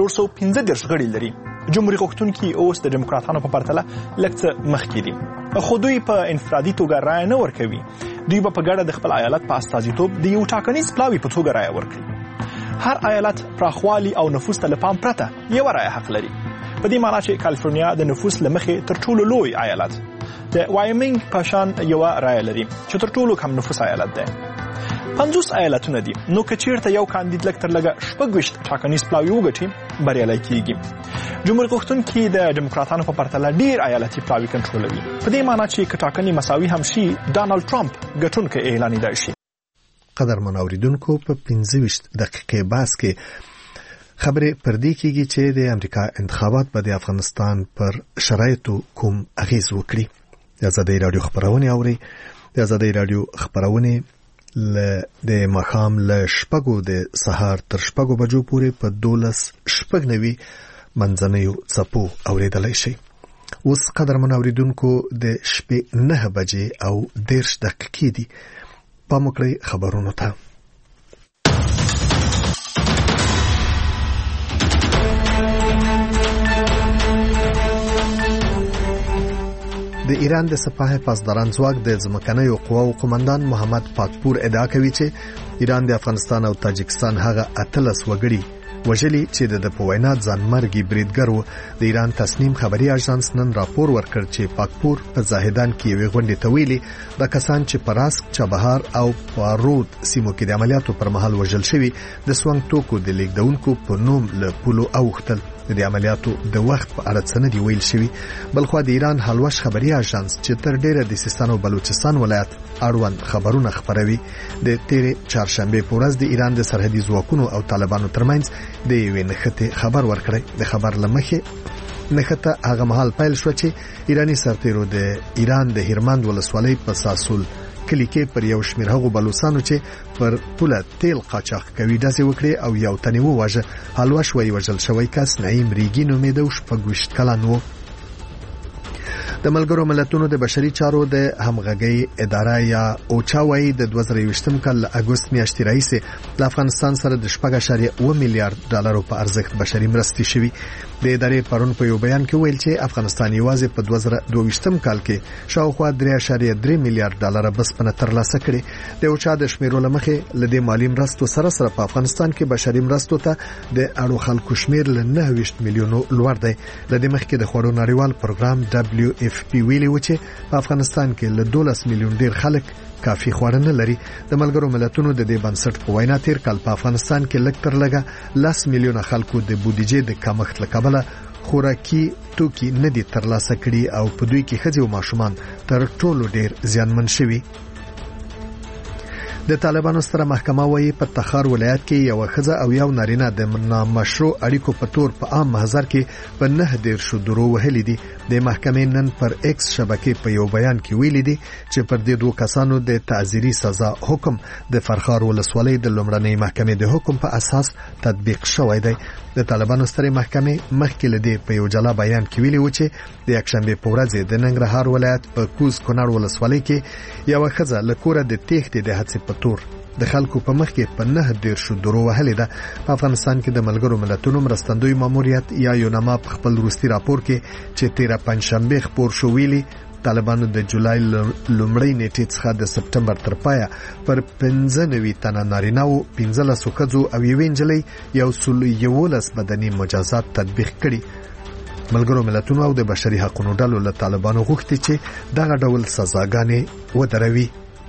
415 غړي لري. جمهوریت غوښتونکي اوس د ډیموکراتانو په پرتله لږ څه مخکې دي، خو دوی په انفرادي توګه رای نه ورکوي. دوی به په ګډه د خپل ایالت په استازیتوب د یو ټاکنیز پلاوي په توګه رای ورکړي. هر ایالت پراخوالي او نفوس ته له پام پرته یو رای حق لري. په دې معنی چې کالیفورنیا د نفوس له مخې تر ټولو لوی ایالت، د وایمنګ په شان یو رای لري چې تر ټولو کم نفوس ایالت دی. 50 ایالتونه دي. نو که چیرته یو کاندید لږ تر لږه 26 ټاکنیز پلاوي وګټي، بریالی کیږي. جمهوریت غوښتونکي د ډیموکراتانو په پرتله ډیر ایالتي پلاوي کنټرولوي. په دې معنی چې که ټاکنې مساوي هم شي، ډانلډ ټرمپ ګټونکی اعلانېدای شي. قدرمن اوریدونکو، په 15 دقیقې بحث کې خبرې پر دې کېږي چې د امریکا انتخابات به د افغانستان پر شرایطو کوم اغیز وکړي. د آزادۍ راډیو خبرونه اوري. د آزادۍ راډیو خبرونه د ماښام له 6 د سهار تر 6 بجو پورې په 12:90 منځنیو څپو اوریدلای شي. اوس قدرمن اوریدونکو د شپې 9 بجې او 10 دقیقې دي. پام وکړئ خبرونو ته. د ایران د سپاه پاسداران ځواک د ځمکنیو قواو قومندان محمد پاکپور ادعا کوي چې ایران د افغانستان او تاجکستان هغه 18 وګړي وجلی چې د پوینا ځانمرګي بریدګر و. د ایران تصنیم خبري اژانس نن راپور ورکړ چې پاکپور په زاهدان کې یو غونډه تویلي د کسان چې پراسک چابهار او پارود سیمو کې د عملیاتو پر مهال وژل شوی د سوانګ توکو د لیکدونکو په نوم له پولو اوختل. د عملیاتو د وخت په اړه څه نه دی ویل شوی. بلخو د ایران حلوش خبري اژانس چې تر ډیره د سیستان او بلوچستان ولایت اړوند خبرونه خبروي د تیرې چهارشنبه په ورځ د ایران د سرحدي ځواکونو او طالبانو ترمنځ د یوې نښتې خبر ورکړی. د خبر لمخې نښته هغه مهال پیل شو چې ایرانی سرتیرو د ایران د هرمند ولسوالۍ په ساسول کلی کې پر یو شمېر هغو بلوچستانو چې پر پوله تیل قاچاق کوي داسې وکړي او یو تن وواژه. حلوش وی وژل شوی کس نعیم ریګي نومېده او 26 کلن و. د ملګرو ملتونو د بشري چارو د همغږي اداره یا اوچا وایي د 2020 کال له اګوست میاشتې راهیسې د افغانستان سره د 4.1 میلیارډ ډالرو په ارزښت بشري مرستې شوي. د ادارې پرون په یو بیان کې ویل چې افغانستان یوازې په 2022 کال کې شاوخوا 3.3 میلیارډ ډالر بسپنه ترلاسه کړې. د اوچا د شمیرو لمخې لدې مالی مرستو سره په افغانستان کې بشري مرستو ته د اړو خلکو شمیر له 29 میلیونو لوړ دی. لدې مخکې د خوړو نړیوال پروګرام WFP ویلي و چې په افغانستان کې له 12 میلیون ډیر خلک کافي خواړه نه لري. د ملګرو ملتونو د دې بنسټ په وینا تیر کال په افغانستان کې لږ تر لږه 10 میلیونه خلکو د بودیجې د کمښت له کبله خوراکي توکي نه دي ترلاسه کړي او په دوی کې ښځې او ماشومان تر ټولو ډیر زیانمن شوي. د طالبانو ستره محکمه وایي په تخار ولایت کې یو ښځه او یو نارینه د نامشروع اړیکو په تور په عام محضر کې په 9 درو وهلي دي. د محکمې نن پر ایکس شبکې په یو بیان کې ویلي دي چې پر دې دوه کسانو د تعزیري سزا حکم د فرخار ولسوالۍ د لومړنۍ محکمې د حکم په اساس تطبیق شوی دی. د طالبانو ستره محکمې مخکې لدی په یو جلا بیان کې ویلي و چې د یکشنبه په ورځ د ننګرهار ولایت په کوز کونړ ولسوالۍ کې یو ښځه له کوره د تېښتې د هڅې په تور د خلکو په مخ کې په 9 درو وهلې ده. په افغانستان کې د ملګرو ملتونو مرستندوی ماموریت یا یونما په خپل وروستي راپور کې چې 13 پنځشنبه خبر شو ویلي طالبانو د جولای لومړۍ نیټې څخه د سپټمبر تر پایه پر 95 تنه نارینه او 15 ښځو او یوې نجلۍ 111 بدني مجازات تطبیق کړي. ملګرو ملتونو او د بشري حقوقو ډلو له طالبانو غوښتي چې دغه ډول سزاګانې ودروي.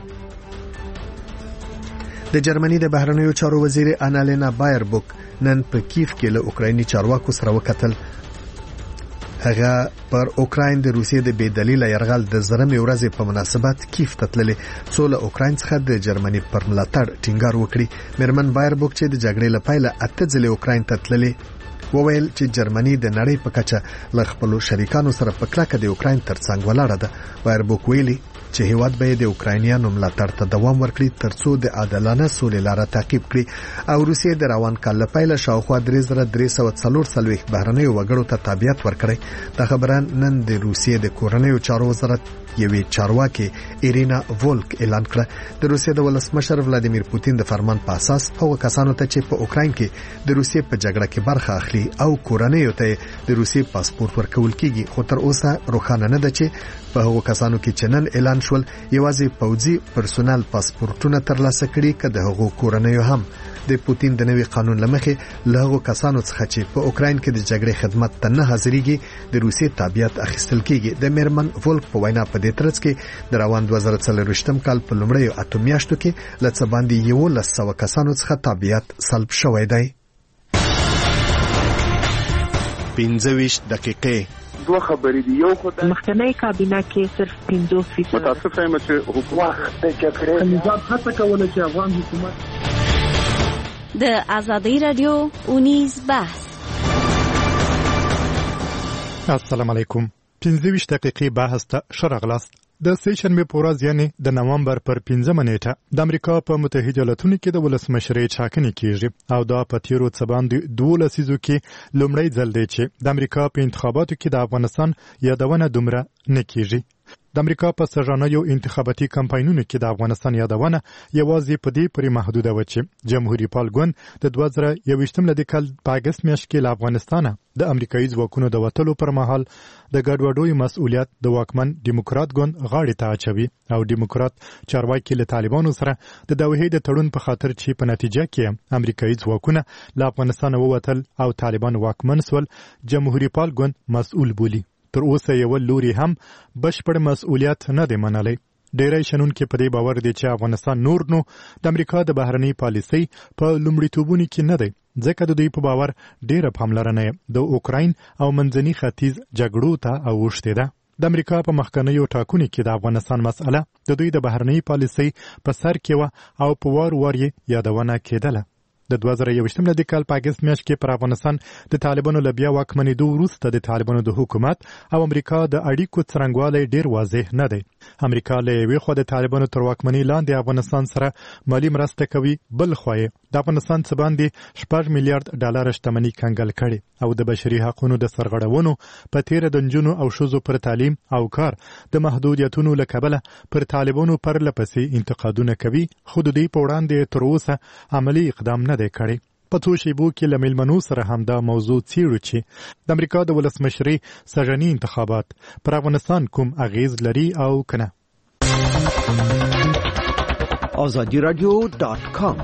د جرمني د بهرنیو چارو وزیر انالینا بایربوک نن په کیف کې له اوکرایني چارواکو سره وکتل. هغه پر اوکراین د روسیې د بې دلیله یرغل د زرمې ورځې په مناسبت کیف ته تللی څو له اوکراین څخه د جرمني پر ملاتړ ټینګار وکړي. میرمن بایربوک چې د جګړې لپاره 8 ځله اوکراین ته تللی وویل چې جرمني د نړۍ په کچه له خپل شریکانو سره په کلکه د اوکراین ترڅنګ ولاړه ده. بایربوک ویلي چې هیواد به د اوکراینیانو ملاتړ ته دوام ورکړي ترڅو د عادلانه سولې لاره تعقیب کړي او روسیې د روان کال لپاره شاوخوا 3344 بهرنیو وګړو ته تابعیت ورکړي. د خبران نن د روسیې د کورنیو چارو وزارت یوې چارواکي ایرینا وولک اعلان کړ. د روسیې د ولسمشر ولادیمیر پوتین د فرمان په اساس هغو کسانو ته چې په اوکراین کې د روسیې په جګړه کې برخه اخلي او کورنیو ته د روسیې پاسپورت ورکول کیږي. خو تر اوسه روښانه نه ده چې په هغو کسانو کې چې نن اعلان شول یوازې پوځي پرسونل پاسپورتونه ترلاسه کړي که د هغو کورنیو هم. د پوتین د نوي قانون لمخې له هغو کسانو څخه چې په اوکراین کې د جګړې خدمت ته نه حاضرېږي د روسیې تابعیت اخیستل کیږي. د میرمن وولک په وینا په دې ترڅ کې د روان 2024 کال په لومړیو 8 میاشتو کې له څه باندې 1100 کسانو څخه تابعیت سلب شوی دی. 15 دقیقې دوه خبرې دي. یو خو د مخکنی کابینه کې صرف 50% متاسفه یم چې حکومت د جګړې نظام هڅه کوله چې افغان حکومت د آزادۍ رادیو اونیز بحث. السلام علیکم. 15 دقیقې بحث ته شرغلاست. د سېشنبه په ورځ یعنی د نومبر پر 15 نیټه د امریکا په متحده ایالاتونو کې د ولسمشرۍ ټاکنې کیږي او دا په تیرو څه باندې 12 لسیزو کې لومړی ځل دی چې د امریکا په انتخاباتو کې د افغانستان یادونه دومره نه کیږي. د امریکا په سږنیو انتخاباتي کمپاینونو کې د افغانستان یادونه یوازې په دې پورې محدوده و چې جمهوریت پال ګوند د 2021 د کال په اگست میاشت کې له افغانستانه د امریکایي ځواکونو د وټلو پر مهال د ګډوډوي مسؤلیت د واکمن دیموکرات ګوند غاړې ته اچوي او دیموکرات چارواکي له طالبانو سره د دوحې د تړون په خاطر چې په نتیجه کې امریکایي ځواکونه له افغانستان ووتل او طالبان واکمن سول جمهوریت پال ګوند مسؤل بولي. تر اوسه یو لوري هم بشپړ مسؤلیت نه دی منلی. ډیری شنونکي په دې باور دي چې افغانستان نور نو د امریکا د بهرنۍ پالیسۍ په لومړیتوبونو کې نه دی، ځکه د دوی په باور ډیره پاملرنه د اوکراین او منځني ختیځ جګړو ته اوښتې ده. د امریکا په مخکنیو ټاکنو کې د افغانستان مسأله د دوی د بهرنۍ پالیسۍ په سر کې و او په وار وار یادونه کېدله. د 2021 د کال په اگست میاشت کې پر افغانستان د طالبانو له بیا واکمنېدو وروسته د طالبانو د حکومت او امریکا د اړیکو څرنګوالی ډیر واضح نه دی. امریکا له یوې خوا د طالبانو تر واکمنۍ لاندې افغانستان سره مالي مرسته کوي، بل خوا د افغانستان څخه باندې 6 میلیارډ ډالر شتمنۍ کنګل کړي او د بشري حقوقو د سرغړونو په تیر د نجونو او ښځو پر تعلیم او کار د محدودیتونو له کبله پر طالبانو پرله پسې انتقادونه کوي، خو د دوی په وړاندې تر اوسه عملی اقدام نه دی کړی. په څو شیبو کې له میلمنو سره هم دا موضوع څیړو چې د امریکا د ولسمشرۍ سږني انتخابات پر افغانستان کوم اغیز لري او کنه. azadiradio.com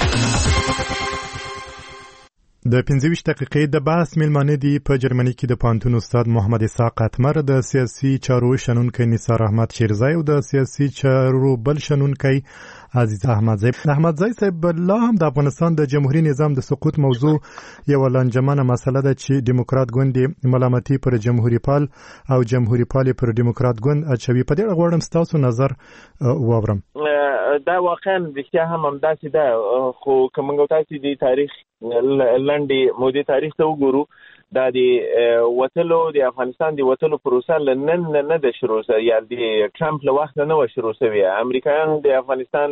د 15 دقیقې د بحث میلمانه دي په جرمني کې د پانتون استاد محمد اسحاق اتمر، د سیاسي چارو شنونکی نثار احمد شیرزای او د سیاسي چارو بل شنونکی عزیز احمدزی. احمدزی صاحب، لا هم د افغانستان د جمهوریت نظام د سقوط موضوع یو لنجمنه مسله ده چې دیموکرات ګوند ملامتي پر جمهوریت پال او جمهوریت پال پر دیموکرات ګوند اچوي. په دې اړه غواړم ستاسو نظر واورم. دا واقعا رښتیا هم همداسې ده، خو که موږ تاسو د تاریخ لنډې مودې تاریخ ته وګورو، دا د وتلو د افغانستان د وتلو پروسه لنن نه ده شروع شوې، یا د ټرمپ له وخت نه و شروع شوې. امریکایانو د افغانستان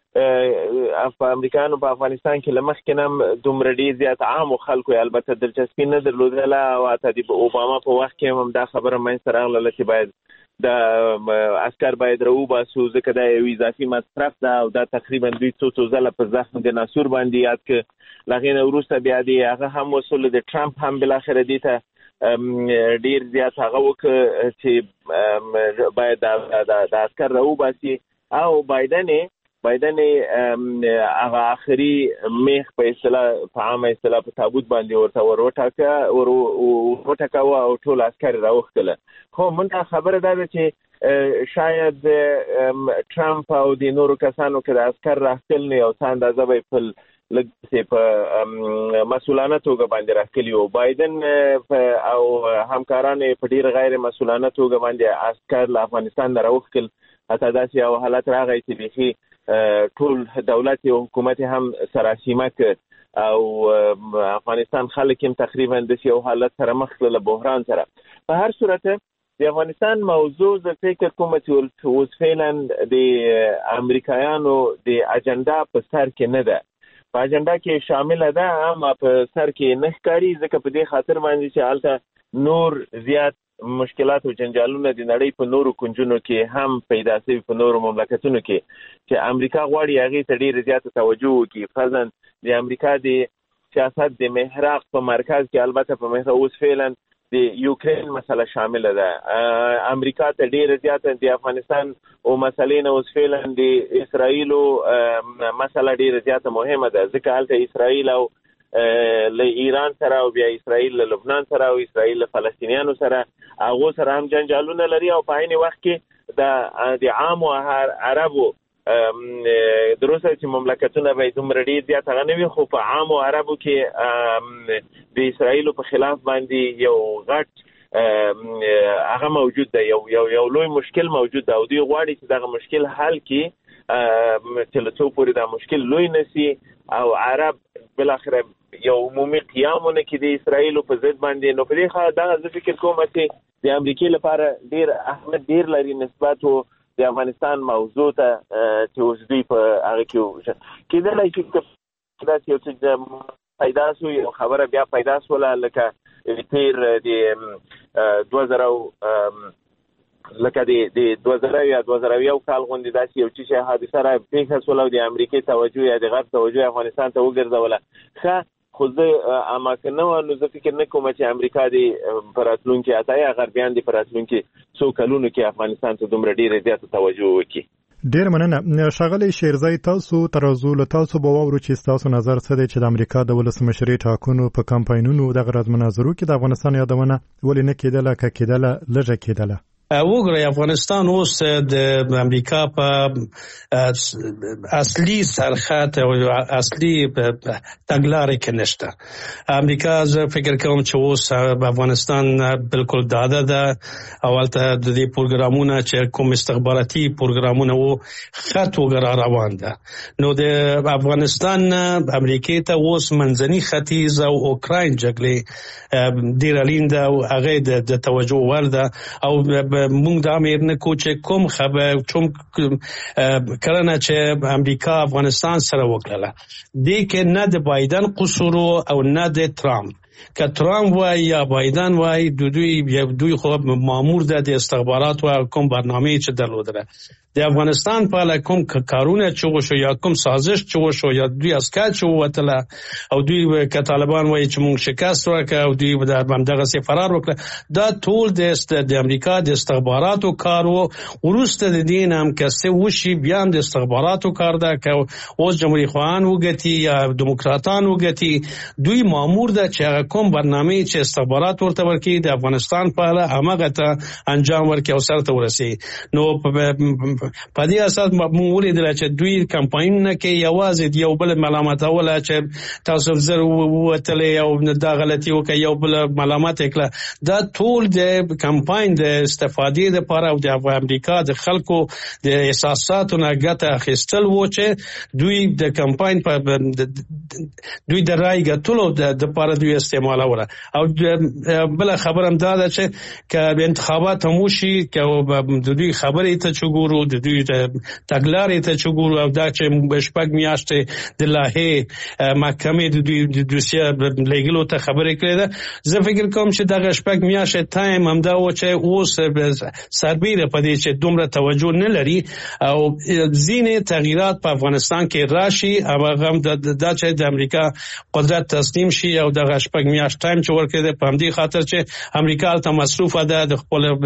په افغانستان کې له مخکې نه دومره ډېر زیات عامو خلکو البته دلچسپي نه درلودله، او حتی د اوباما په وخت کې هم دا خبره منځته راغله چې باید د عسکر باید راوباسو، ځکه دا یو اضافي مصرف ده او دا تقریبا دوی څو ځله په زخم د ناسور باندې یاد که له هغې نه وروسته بیا د هغه هم وصول د ټرمپ هم بالاخره دې ته ډېر زیات هغه وکړه چې باید د عسکر راوباسي، او بایدن هغه آخري میخ په اصطلاح په عامه اصطلاح په تابوت باندې ورته وټکاوه او ټول عسکر راوښتله. خو موږ خبره دا ده چې شاید ټرمپ او د نورو کسانو که د عسکر راښکل نه یو څه اندازه به یې په مسؤلانه توګه باندې راښکلي وو. بایدن او همکاران په ډېر غیر مسؤلانه توګه باندې عسکر له افغانستان نه راوښکل، حتی داسې یو حالت راغی چې بیخي ټول دولت او حکومت هم سراسیمه کړ او افغانستان خلک هم تقریبا د یو حالت سره مخ له بحران سره. په هر صورت د افغانستان موضوع زه فکر کوم چې اوس فعلا د امریکایانو د اجنډا په سر کې نه ده، په اجنډا کې شامله ده اما په سر کې نه ښکاري، ځکه په دې خاطر باندې چې هلته نور زیات مشکلات او جنجالونه د نړۍ په نورو کنجونو کې هم پیدا شوي، په نورو مملکتونو کې چې امریکا غواړي هغې ته ډېره زیاته توجه وکړي. فرضاً د امریکا د سیاست د محراق په مرکز کې البته په محراق اوس فعلا د یوکرین مسله شامله ده. امریکا ته ډېره زیاته د افغانستان او مسلې نه اوس فعلا د اسرائیلو مسله ډېره زیاته مهمه ده، ځکه هلته اسرائیل او له ایران سره او بیا اسرائیل له لبنان سره او اسرائیل له فلسطینیانو سره هغو سره هم جنجالونه لري، او په عین وخت کې د عامو عربو دروسه چې مملکتونه به دومره ډېر زیات هغه نه وي، خو په عامو عربو کې د اسرائیلو په خلاف باندې یو غټ هغه موجود ده، یو لوی مشکل موجود ده، او دوی غواړي چې دغه مشکل حل کړي چې له څو پورې دا مشکل لوی نسی او عرب بالاخره یو عمومي قیامونه کې د اسرائیلو په ضد باندې. نو په دې خاطر دا زه فکر کوم چې د امریکې لپاره ډېر اهمیت ډېر لري نسبت د افغانستان موضوع ته چې اوس دوی په هغه کې کېدلی شي داسې یو څه پیدا شو، یو خبره بیا پیدا شوله لکه تیر د لکه د 2000 یا 2001 کال غونډې داسې یو چې حادثه را پیښه شوه او د امریکای توجه یا د غرب توجه افغانستان ته وګرځوله خو زه اماکنه نو زه فکر نه کوم چې امریکا د پراتلونکو اتیا غربیان د پراتلونکو څو کلونو کې افغانستان ته دومره ډیره زیاته توجه وکړي. ډیر مننه ښاغلی شیرزای. تاسو ترازو له تاسو به واورو چې تاسو نظر څه دی چې د امریکا د ولسمشرۍ ټاکنو په کمپاینونو دغه راز مناظرو کې د افغانستان یادونه ولې نه کېدله که کېدله لږه کېدله؟ وګورئ افغانستان اوس د امریکا په اصلي سرخط او اصلي تګلارې کې نشته. امریکا زه فکر کوم چې اوس افغانستان بالکل داده ده او هلته د دې پروګرامونه چې کوم استخباراتي پروګرامونه وو خط وګرا روان ده. نو د افغانستان امریکای ته اوس منځني ختیځ او اوکراین جګړې ډیر اړین ده او هغه د توجه وړ ده او مونږ دا امر نه کو چې کوم خبر چوم کړنه چې امریکا افغانستان سره وکړه دې کې نه د بایدن قصور او نه د ټرامپ. که ټرامپ وای یا بایدن وای دوی خو مامور ده د استخبارات او کوم برنامه چې درلودره د افغانستان په اړه کوم کارونه چې وشو یا کوم سازش چې وشو یا دوی اسکات چې وتله او دوی که طالبان وایي چې موږ شکست ورکړه او دوی د همدغه سي فرار وکړه دا ټول د امریکا د استخباراتو کار او وروسته د دین هم که څه وشي بیا هم د استخباراتو کار ده که اوس جمهوریت خواهان وګټي یا دیموکراتان وګټي دوی مامور ده چې کوم برنامه چې استخبارات ورته ورکړي د افغانستان په اړه هغه ته انجام ورکړي او سره ته ورسي. نو په دې اساس موږ ولیدل چې دوی کمپاین نه کوي یوازې یو بل ملامتول چې تاسو زر وتلې او دا غلطي وکړي یو بل ملامت وکړه. دا ټول د کمپاین د استفادې لپاره او د امریکا د خلکو د احساساتو نه ګټه اخیستل و چې دوی د کمپاین په دوی د رای ګټلو د لپاره دوی استعمالوله. او بل خبر هم دا ده چې که انتخابات هم وشي که د دوی خبرې ته چګورو د دوی تګلارې ته چګورو او دا چې بشپږ میاشتې د لاهې محکمې د دوی د دوسیه لګلو ته خبرې کړې ده. زه فکر کوم چې دغه شپږ میاشتې ټایم هم دا و چې اوس سربیره په دې چې دومره توجه نه لري او ځینې تغییرات په افغانستان کې راشي او هغه دا چې د امریکا قدرت تسلیم شي او دغه شپږ میاشتې ټایم چې ورکړي ده په همدې خاطر چې امریکا ته مصروفه ده د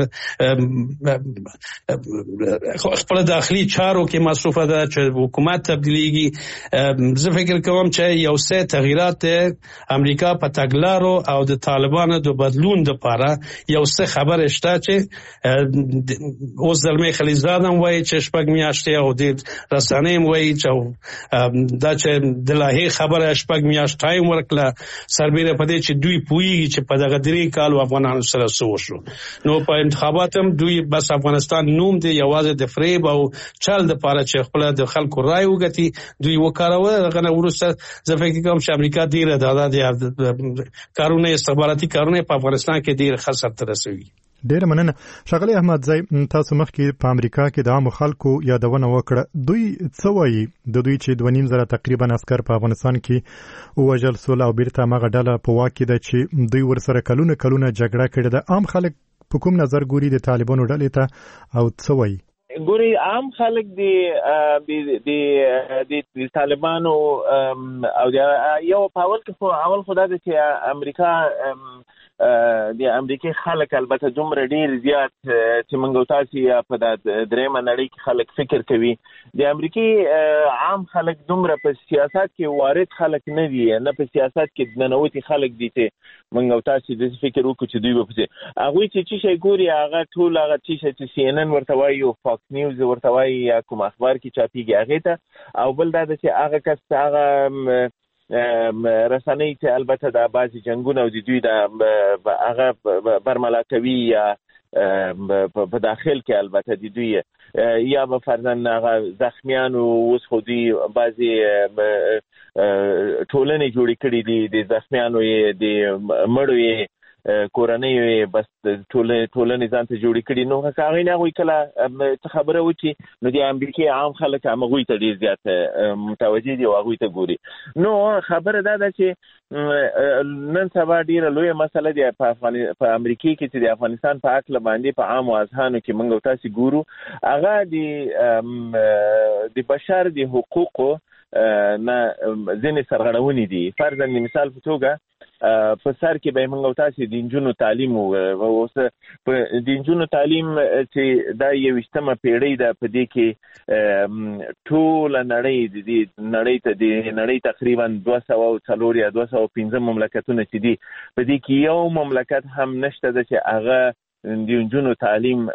خپل داخلي چارو کې مصروفه ده چې حکومت تبدیلیږي. زه فکر کوم چې یو څه تغییرات امریکا په تګلارو او د طالبانو د بدلون لپاره یو څه خبر شته چې اوس زلمي خلیزاده وایي چې شپږ میاشتې او د رسنۍ وایي چې دا چې د لاهې خبره شپږ میاشتې ټایم ورکړه سربیره په دې چې دوی پوهیږي چې په دغه درې کال افغانانو سره څه وشو. نو په انتخابات هم دوی بس افغانستان نوم دی یوازې د فریب او چل د پاره چې خپل د خلکو رائے وګټي دوی وکاروه. غنه ورسته زه فکر کوم چې امریکا ډیره د کارونه استخباراتي کارونه په افغانستان کې ډیر خسر تر رسوي. ډیر مننه ښاغلی احمد زای. تاسو مخکې په امریکا کې د عام خلکو یادونه وکړه. دوی څه وایي د دوی چې 2.5 تقریبا عسكر په افغانستان کې ووژل سول او بیرته هغه ډله په واک کې ده چې دوی ورسره کلونه جګړه کړې ده. عام خلک په کوم نظر ګوري د طالبانو ډلې ته او څه وایي؟ ګوري عام خلک د طالبانو او یو په اول خو دا چې امریکا د امریکای خلک البته دومره ډیر زیات چې موږ تاسو یا په درېمه نړۍ کې خلک فکر کوي د امریکای عام خلک دومره په سیاست کې وارد خلک نه دي نه په سیاست کې ننوتي خلک دي چې موږ تاسو د فکر وکړو چې دوی به هغه چې شي ګوري هغه ټول هغه چې CNN ورته وایي او فاکس نیوز ورته وایي یا کوم اخبار کې چاپیږي هغه ته او بل دا چې هغه کس هغه رسنۍ چې البته د بازي جنگونه او د دوی د هغه برملا کوي یا په داخل کې البته د دوی یا به فرضاً هغه زخمیان او اوس خو دوی بازي ټولنې جوړې کړې دي د زخمیانو د مړو کورنۍ بس ټولنې ځان ته جوړې کړي. نو هغه نه غوي کله خبره وچی نو د امریکای عام خلک هغه ته ډیر زیات متوجي دي او هغه ته ګوري. نو خبره ده چې نن سبا ډیره لوی مسله دی په امریکا کې چې د افغانستان په اړه باندې په عام اذهانو کې موږ تاسو ګورو هغه د بشر د حقوقو نه ځینې سرغړونې دي. فرضاً مثال په توګه په سر کې به موږ تاسو د انجونو تعلیم او اوس په د انجونو تعلیم چې دا 21مه پیړۍ ده په دې کې ټول نړۍ ته د نړۍ تقریبا 204 یا 215 مملکتونه چې دي په دې کې یو مملکت هم نشته چې هغه د انجونو تعلیم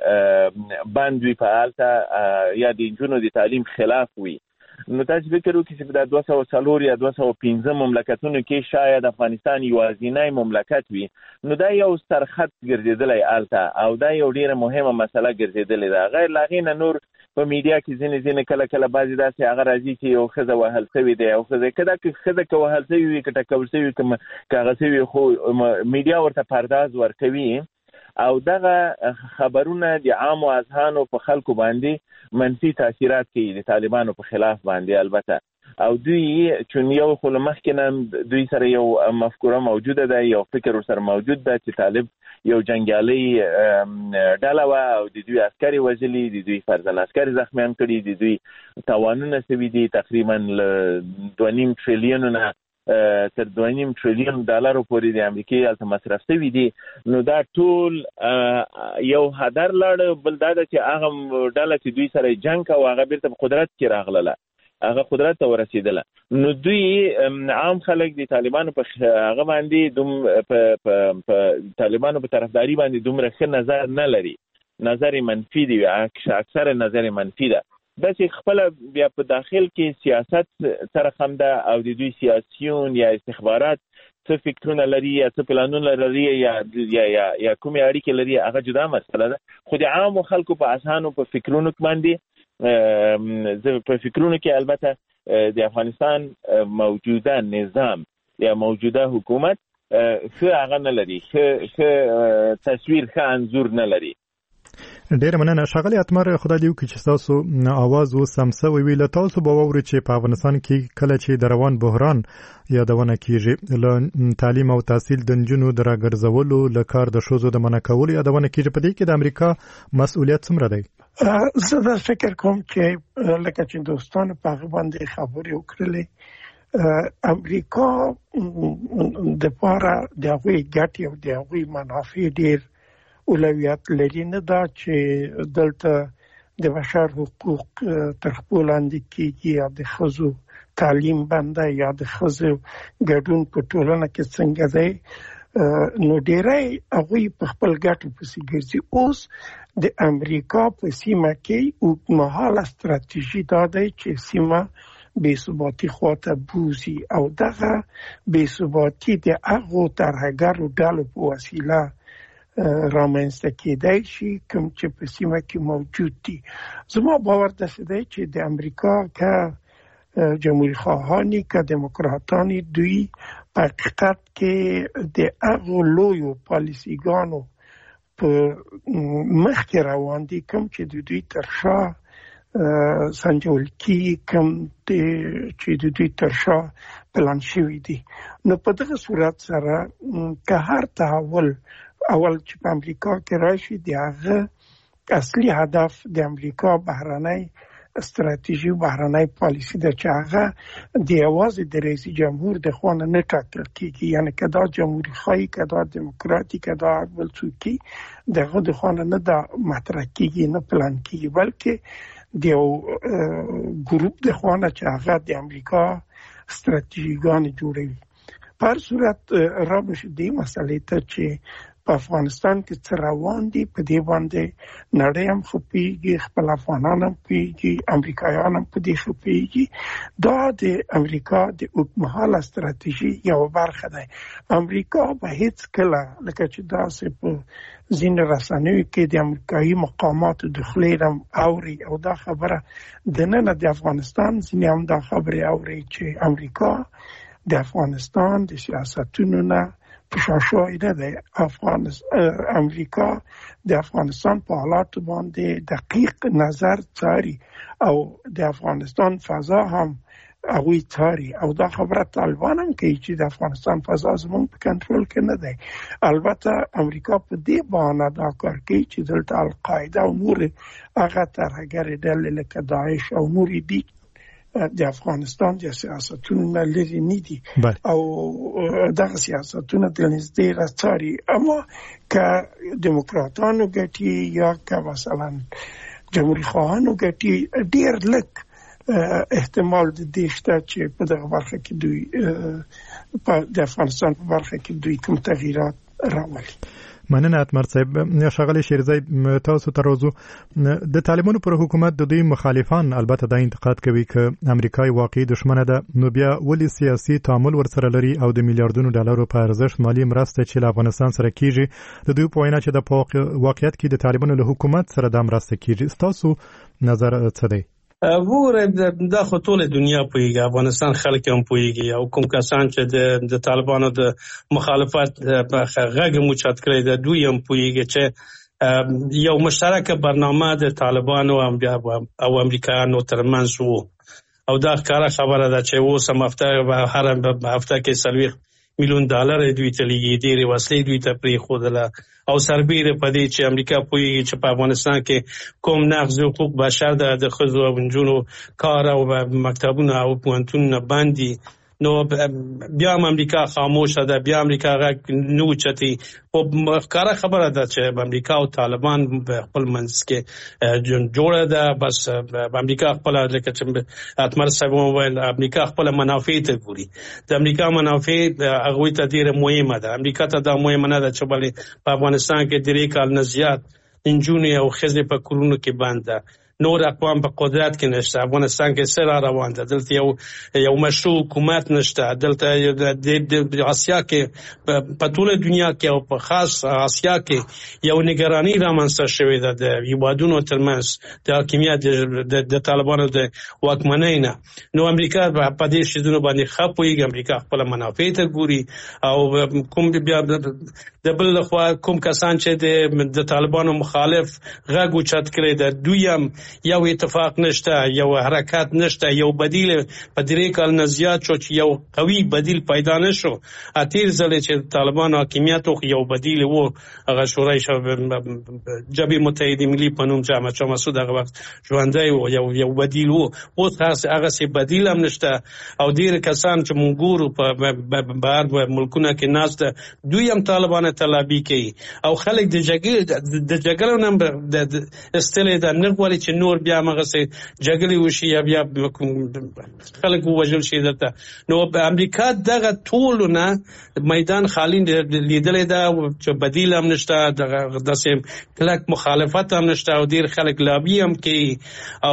بند وي په حالت یا د انجونو د تعلیم خلاف وي. نو تاسو فکر وکړئ چې د 204 یا 215 مملکتونو کې شاید افغانستان یوازینی مملکت وي. نو دا یو سرخط ګرځیدلی الته او دا یو ډیره مهمه مسله ګرځیدلې ده. غیر لاغینه نور په میډیا کې ځینې کله بعضې داسې هغه راځي چې یو ښځه وهل شوې دی او ښځه که وهل شوې وي که ټکول شوې که هغه شوې خو میډیا ورته پرداز ورکوي او دغه خبرونه د عامو اذهانو په خلکو باندې منفي تاثیرات کوي د طالبانو په خلاف باندې. البته او دوی چون یو خو مخکې نه دوی سره یو مفکوره موجوده ده، یو فکر سره موجود ده چې طالب یو جنگیالي ډله وه او د دوی عسکري وژلي، د دوی فرضاً عسکري زخمیان کړي، د دوی تاوانونه سوي دي تقریبا 2.5 تریلیون نه تر 2.5 تریلیون ډالرو پورې د امریکای هلته مصرف شوي دي. نو دا ټول یو هدر لاړ. بل دا ده چې هغه ډله چې دوی سره جنګ کوي هغه بیرته په قدرت کې راغله، هغه قدرت ته ورسېدله. نو دوی عام خلک د طالبانو په هغه باندې په طالبانو په طرفداري باندې دومره ښه نظر نه لري، نظر منفي دی، اکثر نظر منفي ده. دا چې خپل بیا په داخل کې سیاست سره خم ده او د دوی سیاسيون یا استخبارات څه فکرونه لري یا څه پلانونه لري یا کومې اړیکې لري هغه جدا مسله ده. خو د عامو خلکو په اذهانو په فکرونو باندې په فکرونو کې البته د افغانستان موجوده نظام یا موجوده حکومت ښه هغه نه لري، ښه تصویر، ښه انځور نه لري. ډیر مننه ښاغلی اتمر. خدای دې وکړي چې تاسو اواز اوس سم سوی وي. له تاسو به واورئ چې په افغانستان کې کله چې د روان بحران یادونه کیږي له تعلیم او تحصیل د نجونو د راګرځولو له کار د ښځو د منع کولو یادونه کیږي، په دې کې د امریکا مسؤلیت څومره دی؟ زه دا فکر کوم چې لکه چې دوستانو په هغه باندې خبرې وکړلې، امریکا د پاره د هغوی ګټې او د هغوی منافع ډیر اولویت لري. نه دا چې دلته د بشر حقوق تر خپل لاندې کیږي یا د ښځو تعلیم بنده یا د ښځو ګډون په ټولنه کې څنګه دی. نو ډیری هغوی په خپل ګټو پسې ګرځي. اوس د امریکا په سیمه کې اوږدمهاله ستراتیژي دا دی چې سیمه بې ثباتي خواته بوزي او دغه بې ثباتي د هغو ترهګرو ډلو په وسیله رامنځته کېدای شي کوم چې په سیمه کې موجود دي. زما باور داسې دی چې د امریکا که جمهوری خواهانی که دموکراتانی دوی په حقیقت کې د هغو لویو پالیسیګانو په مخ کې روان دي کوم چې د دوی تر شا سنجول کېږي، کوم چې د دوی تر شا پلان شوي دي. نو په دغه صورت سره که هر تحول اول چې په امریکا کې راشي د هغه اصلي هدف د امریکا بهرنۍ ستراتیژي بهرنۍ پالیسي ده چې هغه د یوازې د رئیس جمهور د خوا نه ټاکل کېږي، یعنی که دا جمهوری خواهي که دا دموکراتي که دا بل څوک د هغه د خوا نه دا مطرح کېږي نه پلان کېږي، بلکې د یو ګروپ د خوا نه چې هغه د امریکا ستراتیژیګانې جوړوي. په هر صورت را بشي دې مسئلې ته چې په افغانستان کې څه روان دي په دې باندې نړۍ هم خپېږي، خپل افغانان هم پوهېږي، امریکایان هم په دې خپېږي. دا د امریکا د اوږدمهاله ستراتیژي یوه برخه ده. امریکا به هیڅ کله لکه چې داسې په ځینو رسنیو کې د امریکایي مقاماتو د خولې هم اوري او دا خبره دننه د افغانستان ځینې هم دا خبرې اوري چې امریکا د افغانستان د سیاستونو نه شاشوی نه دی. امریکا د افغانستان په حالاتو باندې دقیق نظر څاري او د افغانستان فضا هم هغوی څاري او دا خبره طالبان هم کوي چې د افغانستان فضا زموږ په کنټرول کې نه دی. البته امریکا په دې بهانه دا کار کوي چې دلته القاعده او نور هغه ترهګرې ډلې لکه داعش او نور دي د افغانستان د سیاستونو لري نه دي او دغه سیاستونه د نږدې راڅاري. اما که دیموکراتانو ګټي یا که مثلا جمهوریت خواهانو ګټي ډیر لږ احتمال د دې شته چې په دغه برخه کې دوی د افغانستان په برخه کې دوی کوم تغییرات راولي. مننه اتمر صاحب. ښاغلی شیرزی تاسو ته راځو. د طالبانو پر حکومت د دوی مخالفان البته دا انتقاد کوي چې امریکا واقعي دشمنه ده، نو بیا ولې سیاسي تعامل ورسره لري او د میلیارډونو ډالرو په ارزښت مالی مرسته چې له افغانستان سره کیږي د دوی په وینا چې د واقعیت کې د طالبانو له حکومت سره دا مرسته کیږي. تاسو نظر څه دی؟ وګوره دا خو ټول دنیا پوهیږي، افغانستان خلک هم پوهیږي او کوم کسان چې د طالبانو د مخالفت غږ موچت کړی د دوی هم پوهیږي چې یو مشترکه برنامه د طالبانو او امریکایانو ترمنځ وو او دا ښکاره خبره ده چې اوس هم هر هفته کې 40 میلیون ډالر دوی ته لیږي، ډېرې وسلې دوی ته پرېښودله او سربیره په دې چې امریکا پوهیږي چې په افغانستان کې کوم نقض حقوق بشر د ښځو او نجونو کار او مکتبونه او پوهنتونونه بند دي. نو بیا هم امریکا خاموشه ده، بیا امریکا غږ نه اوچتي. خو ښکاره خبره ده چې امریکا او طالبان په خپل منځ کې جوړه ده. بس امریکا خپل لکه چې اتمر صاحب وویل امریکا خپل منافع ته ګوري. د امریکا منافع هغوی ته ډېره مهمه ده. امریکا ته دا مهمه نه ده چې بلې په افغانستان کې 3 کال نه زیات نجونې او ښځې په کورونو کې بند ده، نور اقوام په قدرت کې نشته. افغانستان کې سره روان ده، دلته یو مشروع حکومت نشته. دلته د آسیا کې په ټول دنیا کې او په خاص آسیا کې یو نگرانی رامنځته شوې ده د هیوادونو ترمنځ د حاکمیت د طالبانو د واکمنۍ نه. نو امریکا په دې شیزونو باندې ښه پوهیږي، امریکا خپل منافع ته ګوري او کوم بیا د بل لخوا کوم کسان چې د طالبانو مخالف غږ اوچت کړی ده دوی هم یو اتفاق نشته، یو حرکت نشته، یو بدیل په 3 کال نه زیات شو چې یو قوي بدیل پیدا نشو. اتیر ځلې چې طالبان حاکمیت یو بدیل وو هغه شورای جبهه متحده ملي په نوم چې احمد شاه مسعود هغه وخت ژوندی وو، یو بدیل وو. اوس هغه سي بدیل هم نشته او ډیر کسان چې مونږ ګورو په بهر ملکونو کې ناشته دوی هم طالبان طلبي کوي او خلک د جګړې نوم د استلې د نغوري چې نور بیا مغه سي جګړې وشي یا بیا خلک وژل شي دلته. نو امریکا دغه ټولونه میدان خالی لیدلې ده چې بدیل هم نشته، دغه داسې کلک مخالفت هم نشته او ډیر خلک لابي هم کوي او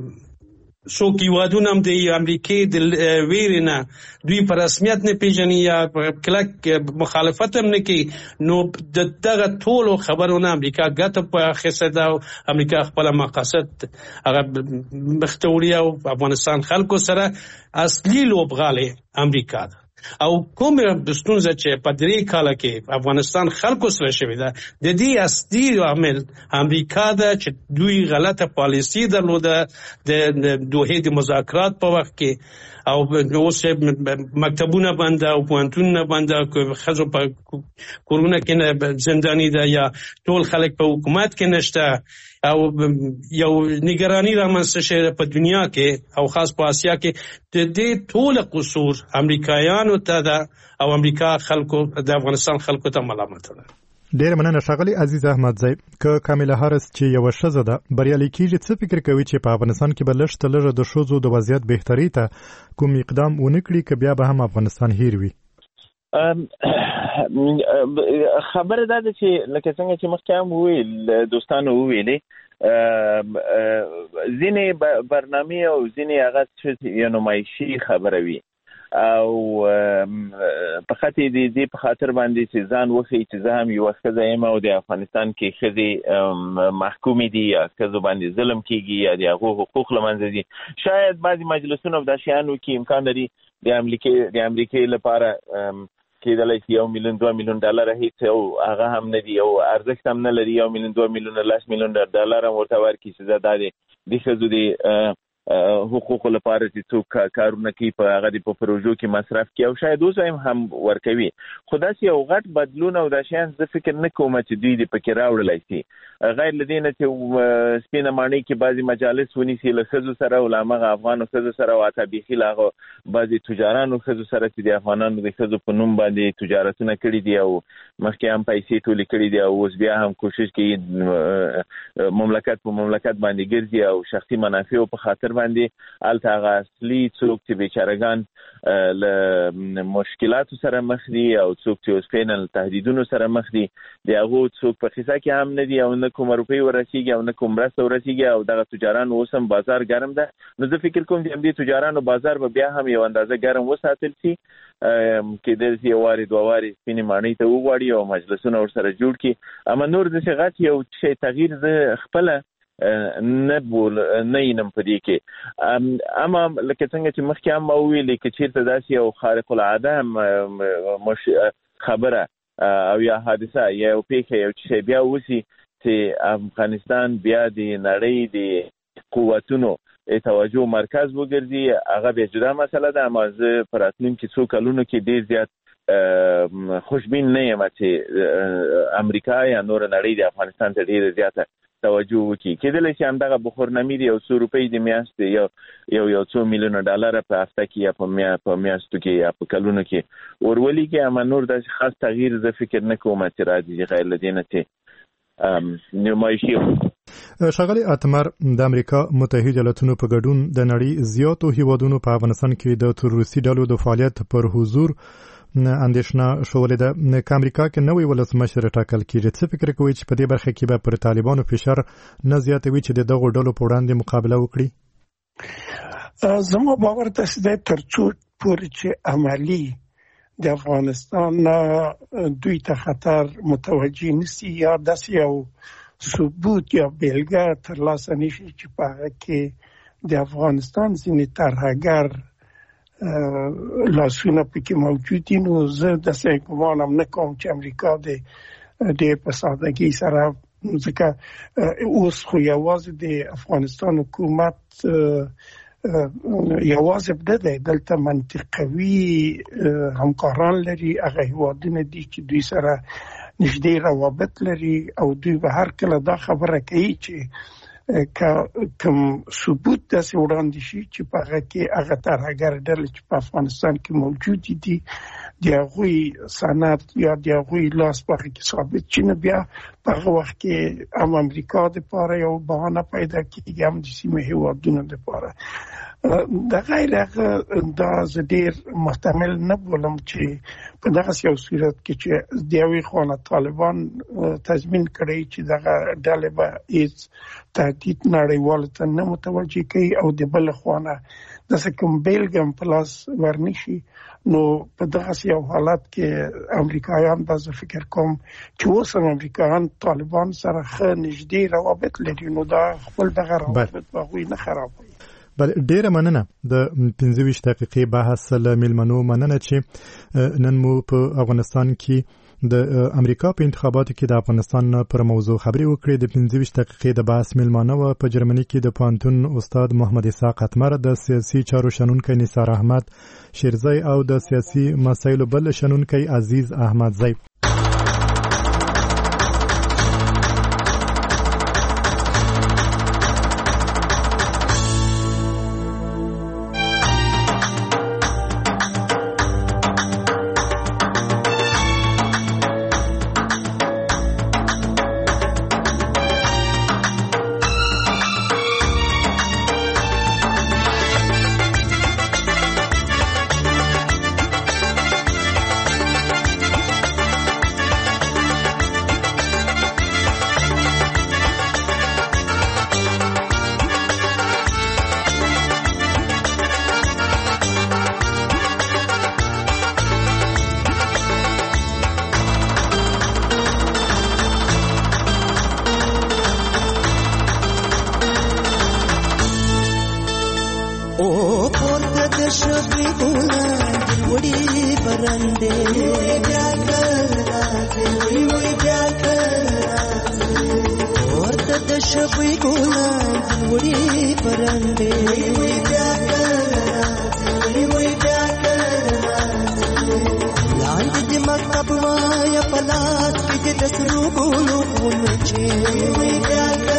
څوک هیوادونه هم د امریکې د ویرې نه دوی په رسمیت نه پیژني یا کلک مخالفت هم نه کوي. نو دغه ټولو خبرونه امریکا ګټه په اخیسته ده او امریکا خپل مقاصد هغه مخته وړي او افغانستان خلکو سره اصلي لوبغاړی امریکا ده. او کوم ستونزه چې په 3 کال کې افغانستان خلکو سره شوې ده د دې اصلي عامل امریکا ده چې دوی غلطه پالیسی درلوده د دوحې د مذاکرات په وخت کې او اوس مکتبونه بند او پوهنتونونه بند، ښځو په کورونه کې زنداني ده یا ټول خلک په حکومت کې نشته او یو نگرانی رامنځته شوې په دنیا کې او خاص په آسیا کې. د دې ټول قصور امریکایانو ته ده او امریکا خلکو د افغانستان خلکو ته ملامت ده. ډېر مننه ښاغلی عزیز احمد زی. که کاملا هارس چې یو ښځه ده بریالي کیږي څه فکر کوي چې په افغانستان کې به لږ ته لږه د ښځو د وضعیت بهتري ته کوم اقدام ونه کړي که بیا به هم افغانستان هیر وي؟ خبره ده چې لکه څنګه چې مخکې هم وویل دوستانو وویلې ځینې برنامې او ځینې هغه یو نمایشي خبره وي او په خاطر دې په خاطر باندې چې ځان وښیي چې زه هم یو ښځه یم او د افغانستان کې ښځې محکومې دي یا ښځو باندې ظلم کیږي یا د هغو حقوق له منځه ځي. شاید بعضې مجلسونه په دا شیانو کې امکان لري د امریکې لپاره کېدلی شي 1 میلیون 2 میلیون ډالر هیڅ او هغه هم نه دی او ارزښت هم نه لري 1 میلیون 2 میلیون 10 میلیون ډالر هم ورته ورکړي چې دا د ښځو د حقوقو لپاره چې څوک کارونه کوي په هغه د پروژو کې مصرف کوي او شاید اوس هم ورکوي. خو داسې یو غټ بدلون او دا شیان زه فکر نه کوم چې دوی د پکې راوړلی شي غیر له دې نه چې سپینه ماڼۍ کې بعضې مجالس ونیسي له ښځو سره او له همغه افغانو ښځو سره او حتی بیخي له هغه بعضې تجارانو ښځو سره چې د افغانانو د ښځو په نوم باندې تجارتونه کړي دي او مخکې هم پیسې ټولې کړي دي او اوس بیا هم کوشش کوي مملکت په مملکت باندې ګرځي او شخصي منافعو په خاطر باندې الته هغه اصلي څوک چې بیچارهګان له مشکلاتو سره مخ دي او څوک چې اوس فعلا تهدیدونو سره مخ دي د هغو څوک په خیسه کې هم نه دي او نه کوم روپۍ ورسیږي او نه کوم مرسته ورسیږي او دغه تجاران اوس هم بازار ګرم ده. نو زه فکر کوم چې همدې تجارانو بازار به بیا هم یو اندازه ګرم وساتل شي کېدای شي یو وارې دوه وارې سپینې ماڼۍ ته وغواړي او مجلسونه ورسره جوړ کړي. اما نور داسې غټ یو شی تغییر زه خپله نه ینم په دې کې. اما لکه څنګه چې مخکې هم ما وویلې که چېرته داسې یو خارق العاده خبره او یا حادثه یا یو پیښه یو شی بیا وشي چې افغانستان بیا د نړۍ د قوتونو توجه مرکز وګرځي هغه بیا جدا مسله ده. اما زه په راتلونکي څو کلونو کې ډېر زیات خوشبین نه یم چې امریکا یا نور نړۍ د افغانستان ته ډېره زیاته توجه وکړي. کېدلی شي همدغه بخورنامي د 100 روپۍ د میاشتې یو څو میلیونه ډالره په هفته کې یا په میاشتو کې یا په کلونو کې ورولېږي. اما نور داسې خاص تغییر زه فکر نه کوم چې راځي غیر له دې نه چې نمایشي. ښاغلی اتمر د امریکا متحده ایالاتونو په ګډون د نړۍ زیاتو هیوادونو په افغانستان کې د تروریستي ډلو د فعالیت پر حضور اندېښنه شولې ده. که امریکا کې نوی ولسمشر ټاکل کېږي څه فکر کوئ چې په دې برخه کې به پر طالبانو فشار نه زیاتوي چې د دغو ډلو په وړاندې مقابله وکړي؟ زما باور داسې دی تر څو پورې چې عملي د افغانستان دوی ته خطر متوجه نشي یا داسې یو ثبوت یا بیلګه ترلاسه نشي چې په هغه کې د افغانستان ځینې ترهګر لاسونه پکې موجود دي نو زه داسې ګمان هم نه کوم چې امریکا د ډېر په سادګۍ سره ځکه اوس خو یوازې د افغانستان حکومت یوازې نه دی دلته منطقوي همکاران لري هغه هیوادونه دي چې دوی سره نږدې روابط لري او دوی به هر کله دا خبره کوي چې کوم ثبوت داسې وړاندې شي چې په هغه کې هغه ترهګر ډلې چې په افغانستان کې موجود دي د هغوی سند یا د هغوی لاس په هغه کې ثابت شي نو بیا په هغه وخت کې هم امریکا دپاره یو بهانه پیدا کېږي هم د سیمې هیوادونو دپاره. د غیر هغه دا زه ډېر محتمل نه بولم چې په دغسې یو صورت کې چې د یوې خوا طالبان تضمین کړی چې دغه ډلې به هېڅ تهدید نړیوالو ته نه متوجه کوي او د بلې خوا نه داسې کوم بیلګه هم په لاس ورنشي نو په دغسې یو حالت کې امریکایان به زه فکر کوم چې اوس هم امریکایان طالبان سره ښه نږدې روابط لري نو دا خپل دغه روابط به هغوی نه خرابوي. ډیره مننه د 25 دقیقې بحث له میلمنو مننه چې نن مو په افغانستان کې د امریکا په انتخاباتو کې د افغانستان پر موضوع خبرې وکړې. د 25 دقیقې د بحث میلمانه و په جرمني کې د پوهنتون استاد محمد اسحاق اتمر، د سیاسي چارو شنونکی نثار احمد شیرزی او د سیاسي مسایلو بل شنونکی عزیز احمدزی. شبري ګونه وړي پرنده شپې ګلان وړي پرندې وي بیا کړه وي بیا کړه لاندې د مکتب وایا پلاس کې د سرو ګلو غونچې وي بیا